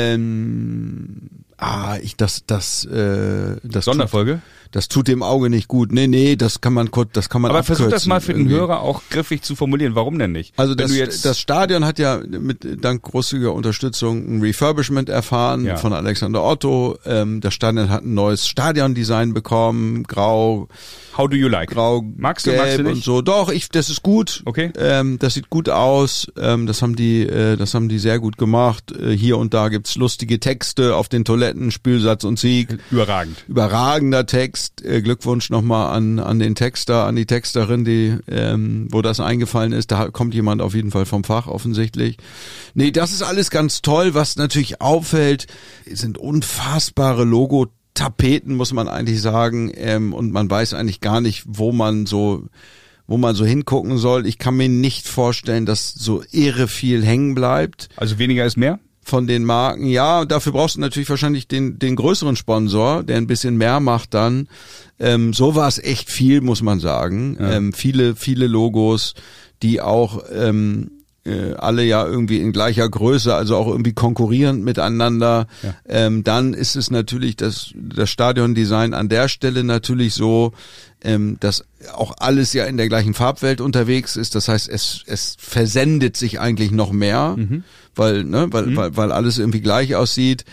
ähm, ah, ich das das äh, das Sonderfolge? Tut, das tut dem Auge nicht gut. Nee, nee, das kann man kurz, das kann man Aber abkürzen versuch das mal für den irgendwie. Hörer auch griffig zu formulieren. Warum denn nicht? Also Wenn das, du jetzt das Stadion hat ja mit dank großzügiger Unterstützung ein Refurbishment erfahren Ja. von Alexander Otto. Ähm, das Stadion hat ein neues Stadiondesign bekommen, grau, How do you like? grau, Magst du, gelb magst du nicht? und so. Doch, ich, das ist gut. Okay. Ähm, das sieht gut aus. Ähm, das haben die, äh, das haben die sehr gut gemacht. Äh, hier und da gibt's lustige Texte auf den Toiletten, Spielsatz und Sieg. Überragend. Überragender Text. Äh, Glückwunsch nochmal an an den Texter, an die Texterin, die ähm, wo das eingefallen ist. Da kommt jemand auf jeden Fall vom Fach offensichtlich. Nee, das ist alles ganz toll. Was natürlich auffällt, sind unfassbare Logo. Tapeten, muss man eigentlich sagen, ähm, und man weiß eigentlich gar nicht, wo man so, wo man so hingucken soll. Ich kann mir nicht vorstellen, dass so irre viel hängen bleibt Also weniger ist mehr? von den Marken. Ja, dafür brauchst du natürlich wahrscheinlich den den größeren Sponsor, der ein bisschen mehr macht dann. Ähm, so war es echt viel, muss man sagen. Ja. Ähm, viele, viele Logos, die auch ähm, äh, alle ja irgendwie in gleicher Größe, also auch irgendwie konkurrierend miteinander. Ja. Ähm, dann ist es natürlich das, das Stadiondesign an der Stelle natürlich so, ähm, dass auch alles ja in der gleichen Farbwelt unterwegs ist. Das heißt, es, es versendet sich eigentlich noch mehr, Mhm. weil, ne, weil, Mhm. weil, weil alles irgendwie gleich aussieht.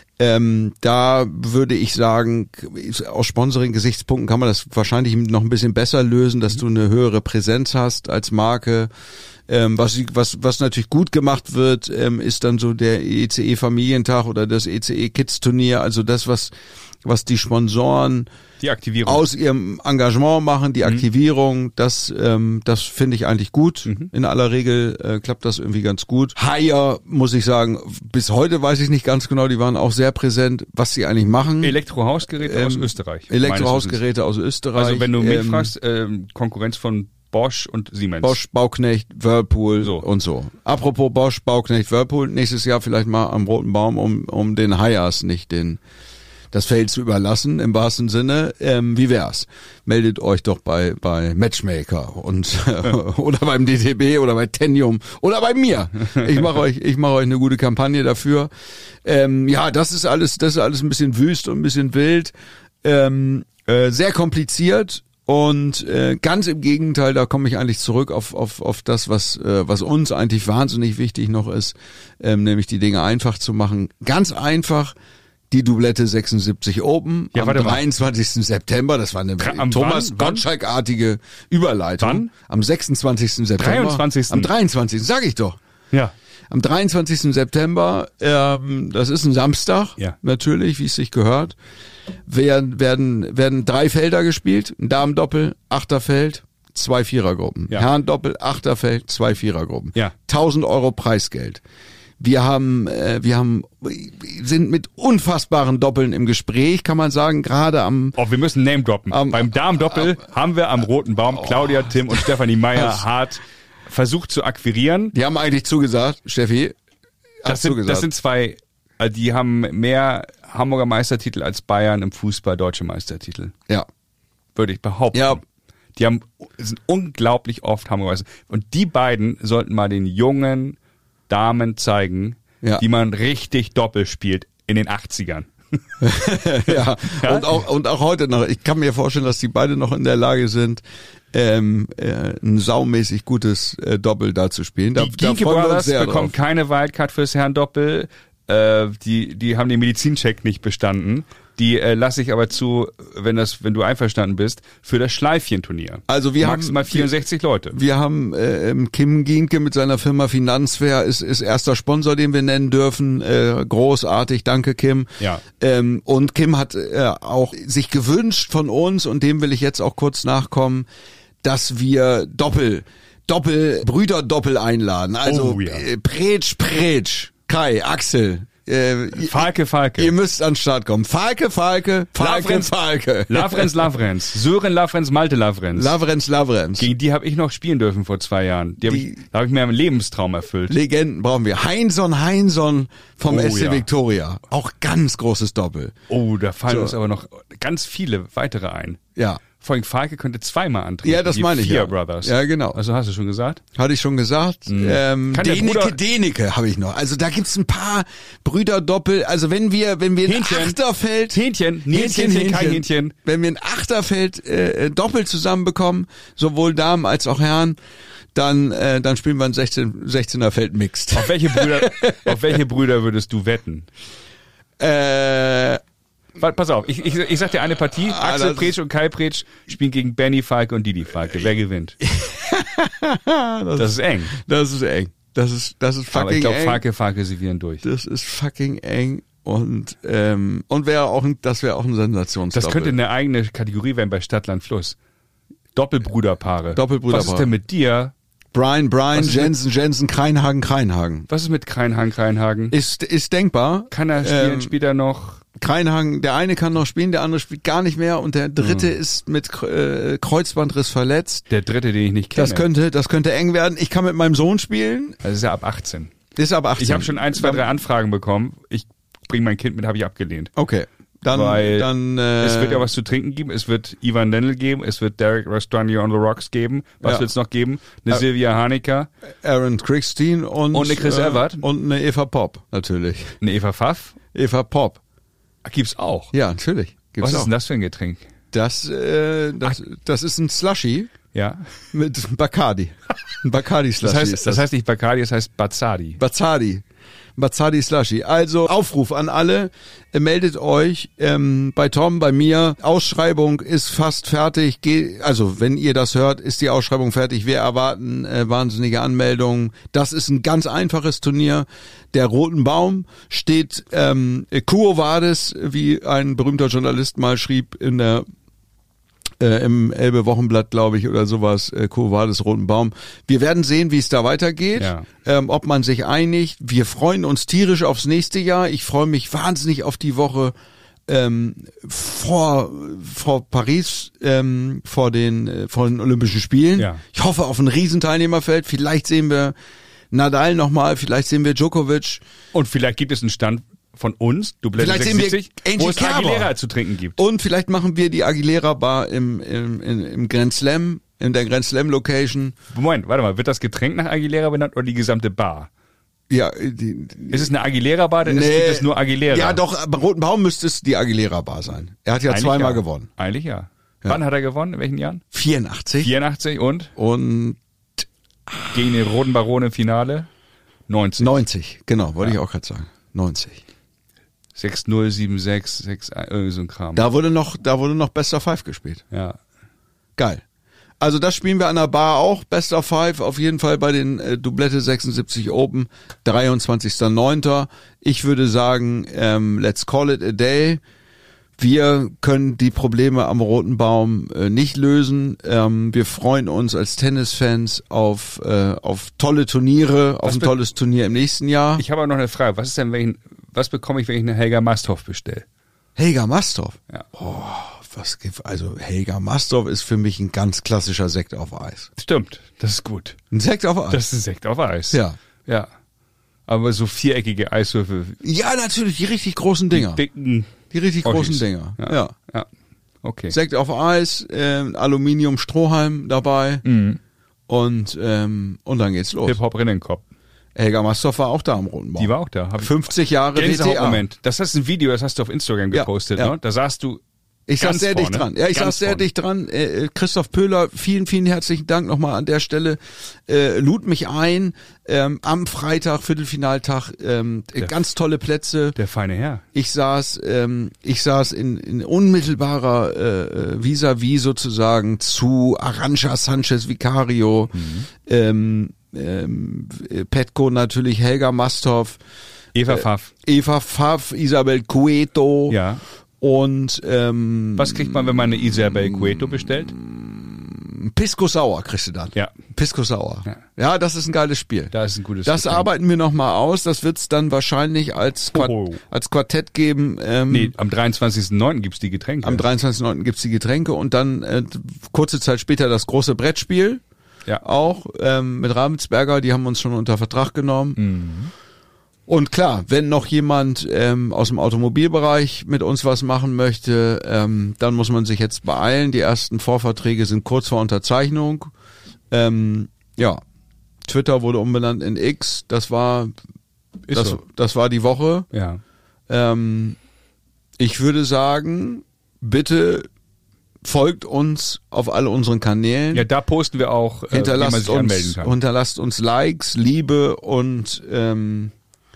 Ähm, da würde ich sagen, aus Sponsoring-Gesichtspunkten kann man das wahrscheinlich noch ein bisschen besser lösen, dass du eine höhere Präsenz hast als Marke. Ähm, was, was, was natürlich gut gemacht wird, ähm, ist dann so der E C E-Familientag oder das E C E-Kids-Turnier, also das, was, was die Sponsoren Die Aktivierung. aus ihrem Engagement machen, die Aktivierung, das ähm, das finde ich eigentlich gut. Mhm. In aller Regel äh, klappt das irgendwie ganz gut. Haier, muss ich sagen, bis heute weiß ich nicht ganz genau, die waren auch sehr präsent, was sie eigentlich machen. Elektrohausgeräte aus Ähm, Österreich. Elektrohausgeräte aus meines Österreich. Wissens. Also wenn du mich ähm, fragst, ähm, Konkurrenz von Bosch und Siemens. Bosch, Bauknecht, Whirlpool So. und so. Apropos Bosch, Bauknecht, Whirlpool, nächstes Jahr vielleicht mal am Roten Baum, um um den Haiers nicht den das Feld zu überlassen, im wahrsten Sinne. Ähm, wie wär's? Meldet euch doch bei bei Matchmaker und oder beim D T B oder bei Tenium oder bei mir. Ich mache euch ich mache euch eine gute Kampagne dafür. Ähm, ja, das ist alles das ist alles ein bisschen wüst und ein bisschen wild, ähm, äh, sehr kompliziert. Und äh, ganz im Gegenteil, da komme ich eigentlich zurück auf auf auf das, was äh, was uns eigentlich wahnsinnig wichtig noch ist, ähm, nämlich die Dinge einfach zu machen. Ganz einfach, die Doublette sechsundsiebzig Open Ja, am warte mal. dreiundzwanzigsten September. Das war eine Dra- am Thomas wann? Wann? Gottschalk-artige Überleitung. Wann? Am sechsundzwanzigsten September. dreiundzwanzigsten Am dreiundzwanzigsten Sag ich doch. Ja. Am dreiundzwanzigsten September, ähm, das ist ein Samstag, Ja. natürlich, wie es sich gehört, werden, werden, werden drei Felder gespielt. Ein Damendoppel, Achterfeld, zwei Vierergruppen. Ja. Herrendoppel, Achterfeld, zwei Vierergruppen. Ja. tausend Euro Preisgeld. Wir haben, äh, wir haben, sind mit unfassbaren Doppeln im Gespräch, kann man sagen, gerade am, Oh, wir müssen Name droppen. Am- Beim Damendoppel haben wir am Roten Baum Claudia Tim und Stefanie Meyer Das- hart versucht zu akquirieren. die haben eigentlich zugesagt, Steffi, Das hast sind, zugesagt. das sind zwei, äh, die haben mehr Hamburger Meistertitel als Bayern im Fußball deutsche Meistertitel. ja. Würde ich behaupten. Ja. Die haben, sind unglaublich oft Hamburger Meister. Und die beiden sollten mal den jungen Damen zeigen, Ja. wie man richtig Doppel spielt in den achtzigern. ja. Ja? Und auch und auch heute noch. Ich kann mir vorstellen, dass die beide noch in der Lage sind, ähm, äh, ein saumäßig gutes äh, Doppel da zu spielen. Da, Die da Gienke freuen wir uns Brothers sehr bekommen drauf. keine Wildcard fürs Herrendoppel. Äh, die, die haben den Medizincheck nicht bestanden. Die äh, lasse ich aber zu, wenn das, wenn du einverstanden bist, für das Schleifchenturnier. Also wir Maximal haben vierundsechzig Leute. Wir haben äh, Kim Gienke mit seiner Firma Finanzfair ist ist erster Sponsor, den wir nennen dürfen. Äh, großartig, danke Kim. Ja. Ähm, und Kim hat äh, auch sich gewünscht von uns, und dem will ich jetzt auch kurz nachkommen, dass wir Doppel, Doppel, Brüderdoppel einladen. Also Oh, ja. äh, Pretsch, Pretsch, Kai, Axel. Äh, Falke, Falke. Ihr müsst an den Start kommen. Falke, Falke, Falke, Lavrenz- Falke. Lavrenz, Lavrenz. Sören Lavrenz, Malte Lavrenz. Lavrenz, Lavrenz. Gegen die habe ich noch spielen dürfen vor zwei Jahren. Die hab Die- ich, da habe ich mir einen Lebenstraum erfüllt. Legenden brauchen wir. Heinson, Heinson vom Oh, S C ja. Victoria. Auch ganz großes Doppel. Oh, da fallen So. uns aber noch ganz viele weitere ein. Ja. Vor allem Falke könnte zweimal antreten. Ja, das Die meine ich, Vier ja. Brothers. Ja, genau. Also hast du schon gesagt? Hatte ich schon gesagt. Ähm, Kann der Denike, Bruder- Denike habe ich noch. Also da gibt's ein paar Brüderdoppel. Also wenn wir, wenn wir ein Hähnchen. Achterfeld, Hähnchen. Nils Hähnchen, kein Hähnchen. wenn wir ein Achterfeld äh, Doppel zusammenbekommen, sowohl Damen als auch Herren, dann äh, dann spielen wir ein sechzehn, sechzehner Feld Mixed. Auf welche Brüder, auf welche Brüder würdest du wetten? Äh, Warte, pass auf, ich, ich, ich sag dir eine Partie. Ah, Axel das- Pretsch und Kai Pretsch spielen gegen Benny Falke und Didi Falke. Wer gewinnt? Das ist eng. das ist eng. Das ist das ist fucking Aber ich glaube, eng. Falke, Falke, sie werden durch. Das ist fucking eng. Und ähm, und wäre auch ein, das wäre auch ein Sensationsdoppel. Das könnte eine eigene Kategorie werden bei Stadtland Fluss. Doppelbruderpaare. Doppelbruderpaare. Was ist denn mit dir? Brian, Brian, Was ist mit- Jensen, Jensen, Kreinhagen, Kreinhagen. Was ist mit Kreinhagen, Kreinhagen? Ist ist denkbar. Kann er spielen? Ähm, Spielt er noch? Kreinhagen, der eine kann noch spielen, der andere spielt gar nicht mehr, und der dritte ist mit äh, Kreuzbandriss verletzt. Der dritte, den ich nicht kenne. Das könnte das könnte eng werden. Ich kann mit meinem Sohn spielen. Das ist ja ab achtzehn. Ist aber achtzehn. Ich habe schon ein, zwei, drei Anfragen bekommen. Ich bringe mein Kind mit, habe ich abgelehnt. Okay. Dann Weil dann äh, es wird ja was zu trinken geben, es wird Ivan Lendl geben, es wird Derek Restaurant on the Rocks geben. Was Ja. wird's noch geben? Eine Ja. Silvia Hanecker, Aaron Christine und Und eine Chris äh, Evert. und eine Eva Pop natürlich. eine Eva Pfaff. Eva Pop. Ah, gibt's auch. Ja, natürlich. Gibt's Was ist auch. denn das für ein Getränk? Das, äh, das, das ist ein Slushy Ja. mit Bacardi. Ein Bacardi-Slushy Das heißt, ist das das. heißt nicht Bacardi, das heißt Bazzadi. Bazzadi. Bazzadi Slushy. Also Aufruf an alle, äh, meldet euch ähm, bei Tom, bei mir. Ausschreibung ist fast fertig. Ge also wenn ihr das hört, ist die Ausschreibung fertig. Wir erwarten äh, wahnsinnige Anmeldungen. Das ist ein ganz einfaches Turnier. Der Roten Baum steht ähm, Quo Vadis, wie ein berühmter Journalist mal schrieb in der äh, im Elbe Wochenblatt, glaube ich, oder sowas, äh, Quo Vadis Roten Baum. Wir werden sehen, wie es da weitergeht, Ja. ähm, ob man sich einigt. Wir freuen uns tierisch aufs nächste Jahr. Ich freue mich wahnsinnig auf die Woche ähm, vor vor Paris, ähm, vor den äh, vor den Olympischen Spielen. Ja. Ich hoffe auf ein Riesenteilnehmerfeld. Vielleicht sehen wir Nadal nochmal, vielleicht sehen wir Djokovic. Und vielleicht gibt es einen Stand von uns, Dublette Vielleicht sehen wir sechsundsiebzig, wo Angie es Kerber. Aguilera zu trinken gibt. Und vielleicht machen wir die Aguilera Bar im, im, im, im Grand Slam, in der Grand Slam Location. Moment, warte mal, wird das Getränk nach Aguilera benannt oder die gesamte Bar? Ja, die, die, Ist es eine Aguilera-Bar, denn es gibt es nur Aguilera? Ja, doch, bei Roten Baum müsste es die Aguilera Bar sein. Er hat ja Eigentlich zweimal ja. gewonnen. Eigentlich ja. Wann hat er gewonnen? In welchen Jahren? vierundachtzig. vierundachtzig und Und gegen den Roten Baron im Finale? neunzig. neunzig, genau, wollte ich auch gerade sagen. neunzig. sechs null, sieben sechs, sechs eins, irgendwie so ein Kram. Da wurde noch, da wurde noch Best of Five gespielt. Ja. Geil. Also das spielen wir an der Bar auch, Best of Five, auf jeden Fall bei den äh, Doublette sechsundsiebzig Open, dreiundzwanzigster neunter Ich würde sagen, ähm, let's call it a day. Wir können die Probleme am Roten Baum äh, nicht lösen. Ähm, wir freuen uns als Tennisfans auf äh, auf tolle Turniere, auf Was ein be- tolles Turnier im nächsten Jahr. Ich habe aber noch eine Frage. Was ist denn, wenn ich, was bekomme ich, wenn ich eine Helga Masthoff bestelle? Helga Masthoff. Ja. Oh, was gibt, also Helga Masthoff ist für mich ein ganz klassischer Sekt auf Eis. Stimmt, das ist gut. Ein Sekt auf Eis. Das ist Sekt auf Eis. Ja. Ja. Aber so viereckige Eiswürfel. Ja, natürlich, die richtig großen Dinger. Die dicken. Die richtig Oschis. großen Dinger. Ja. Ja. Ja. Okay. Sekt auf Eis, äh, Aluminium-Strohhalm dabei Mhm. und ähm, und dann geht's los. Hip-Hop-Rinnenkopf. Helga Masthoff war auch da am Roten Baum. Die war auch da. Hab ich- fünfzig Jahre W T A. Gänsehautmoment. Das ist ein Video, das hast du auf Instagram Ja, gepostet, ja. ne? Da saßt du Ich saß ganz sehr vorne. dicht dran. Ja, ich Ganz saß sehr vorne. dicht dran. Äh, äh, Christoph Pöhler, vielen, vielen herzlichen Dank nochmal an der Stelle. Äh, lud mich ein ähm, am Freitag, Viertelfinaltag. Ähm, äh, ganz tolle Plätze. Der feine Herr. Ich saß, ähm, ich saß in, in unmittelbarer äh, äh, vis-à-vis sozusagen zu Arantxa Sanchez Vicario, Mhm. ähm, ähm, äh, Petko natürlich, Helga Masthoff, Eva Pfaff. Eva Pfaff, Isabel Cueto Ja. und ähm, Was kriegt man, wenn man eine Isabel Cueto bestellt? Pisco Sauer kriegst du dann. Ja. Pisco Sauer. Ja. Ja, das ist ein geiles Spiel. Da ist ein gutes Das Getränk. arbeiten wir nochmal aus. Das wird's dann wahrscheinlich als, Quart Hoho. als Quartett geben. Ähm, Nee, am dreiundzwanzigsten neunten gibt's die Getränke. Am dreiundzwanzigsten neunten gibt's die Getränke und dann äh, kurze Zeit später das große Brettspiel. Ja. Auch ähm, mit Ravensberger, die haben uns schon unter Vertrag genommen. Mhm. Und klar, wenn noch jemand ähm, aus dem Automobilbereich mit uns was machen möchte, ähm, dann muss man sich jetzt beeilen. Die ersten Vorverträge sind kurz vor Unterzeichnung. Ähm, ja, Twitter wurde umbenannt in X. Das war Ist das, so. das war die Woche. Ja. Ähm, ich würde sagen, bitte folgt uns auf all unseren Kanälen. Ja, da posten wir auch, äh, wie man hinterlasst sich anmelden uns, kann. hinterlasst uns Likes, Liebe und ähm,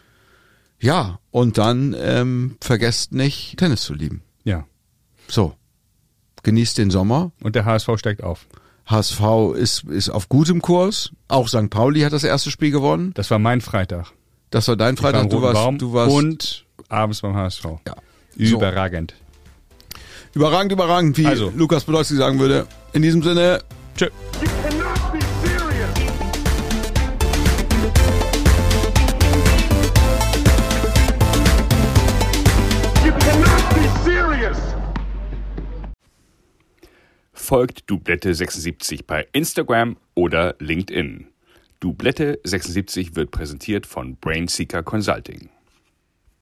ja, und dann ähm, vergesst nicht, Tennis zu lieben. Ja. So, genießt den Sommer. Und der H S V steigt auf. H S V ist, ist auf gutem Kurs. Auch Sankt Pauli hat das erste Spiel gewonnen. Das war mein Freitag. Das war dein Ich war Freitag. am Du Roten warst, Baum du warst und abends beim H S V. ja. So. Überragend. Überragend, überragend, wie Also. Lukas Podolski sagen würde. In diesem Sinne, Tschö. You cannot be serious. You cannot be serious. Folgt Doublette sechsundsiebzig bei Instagram oder LinkedIn. Doublette sechsundsiebzig wird präsentiert von Brainseeker Consulting.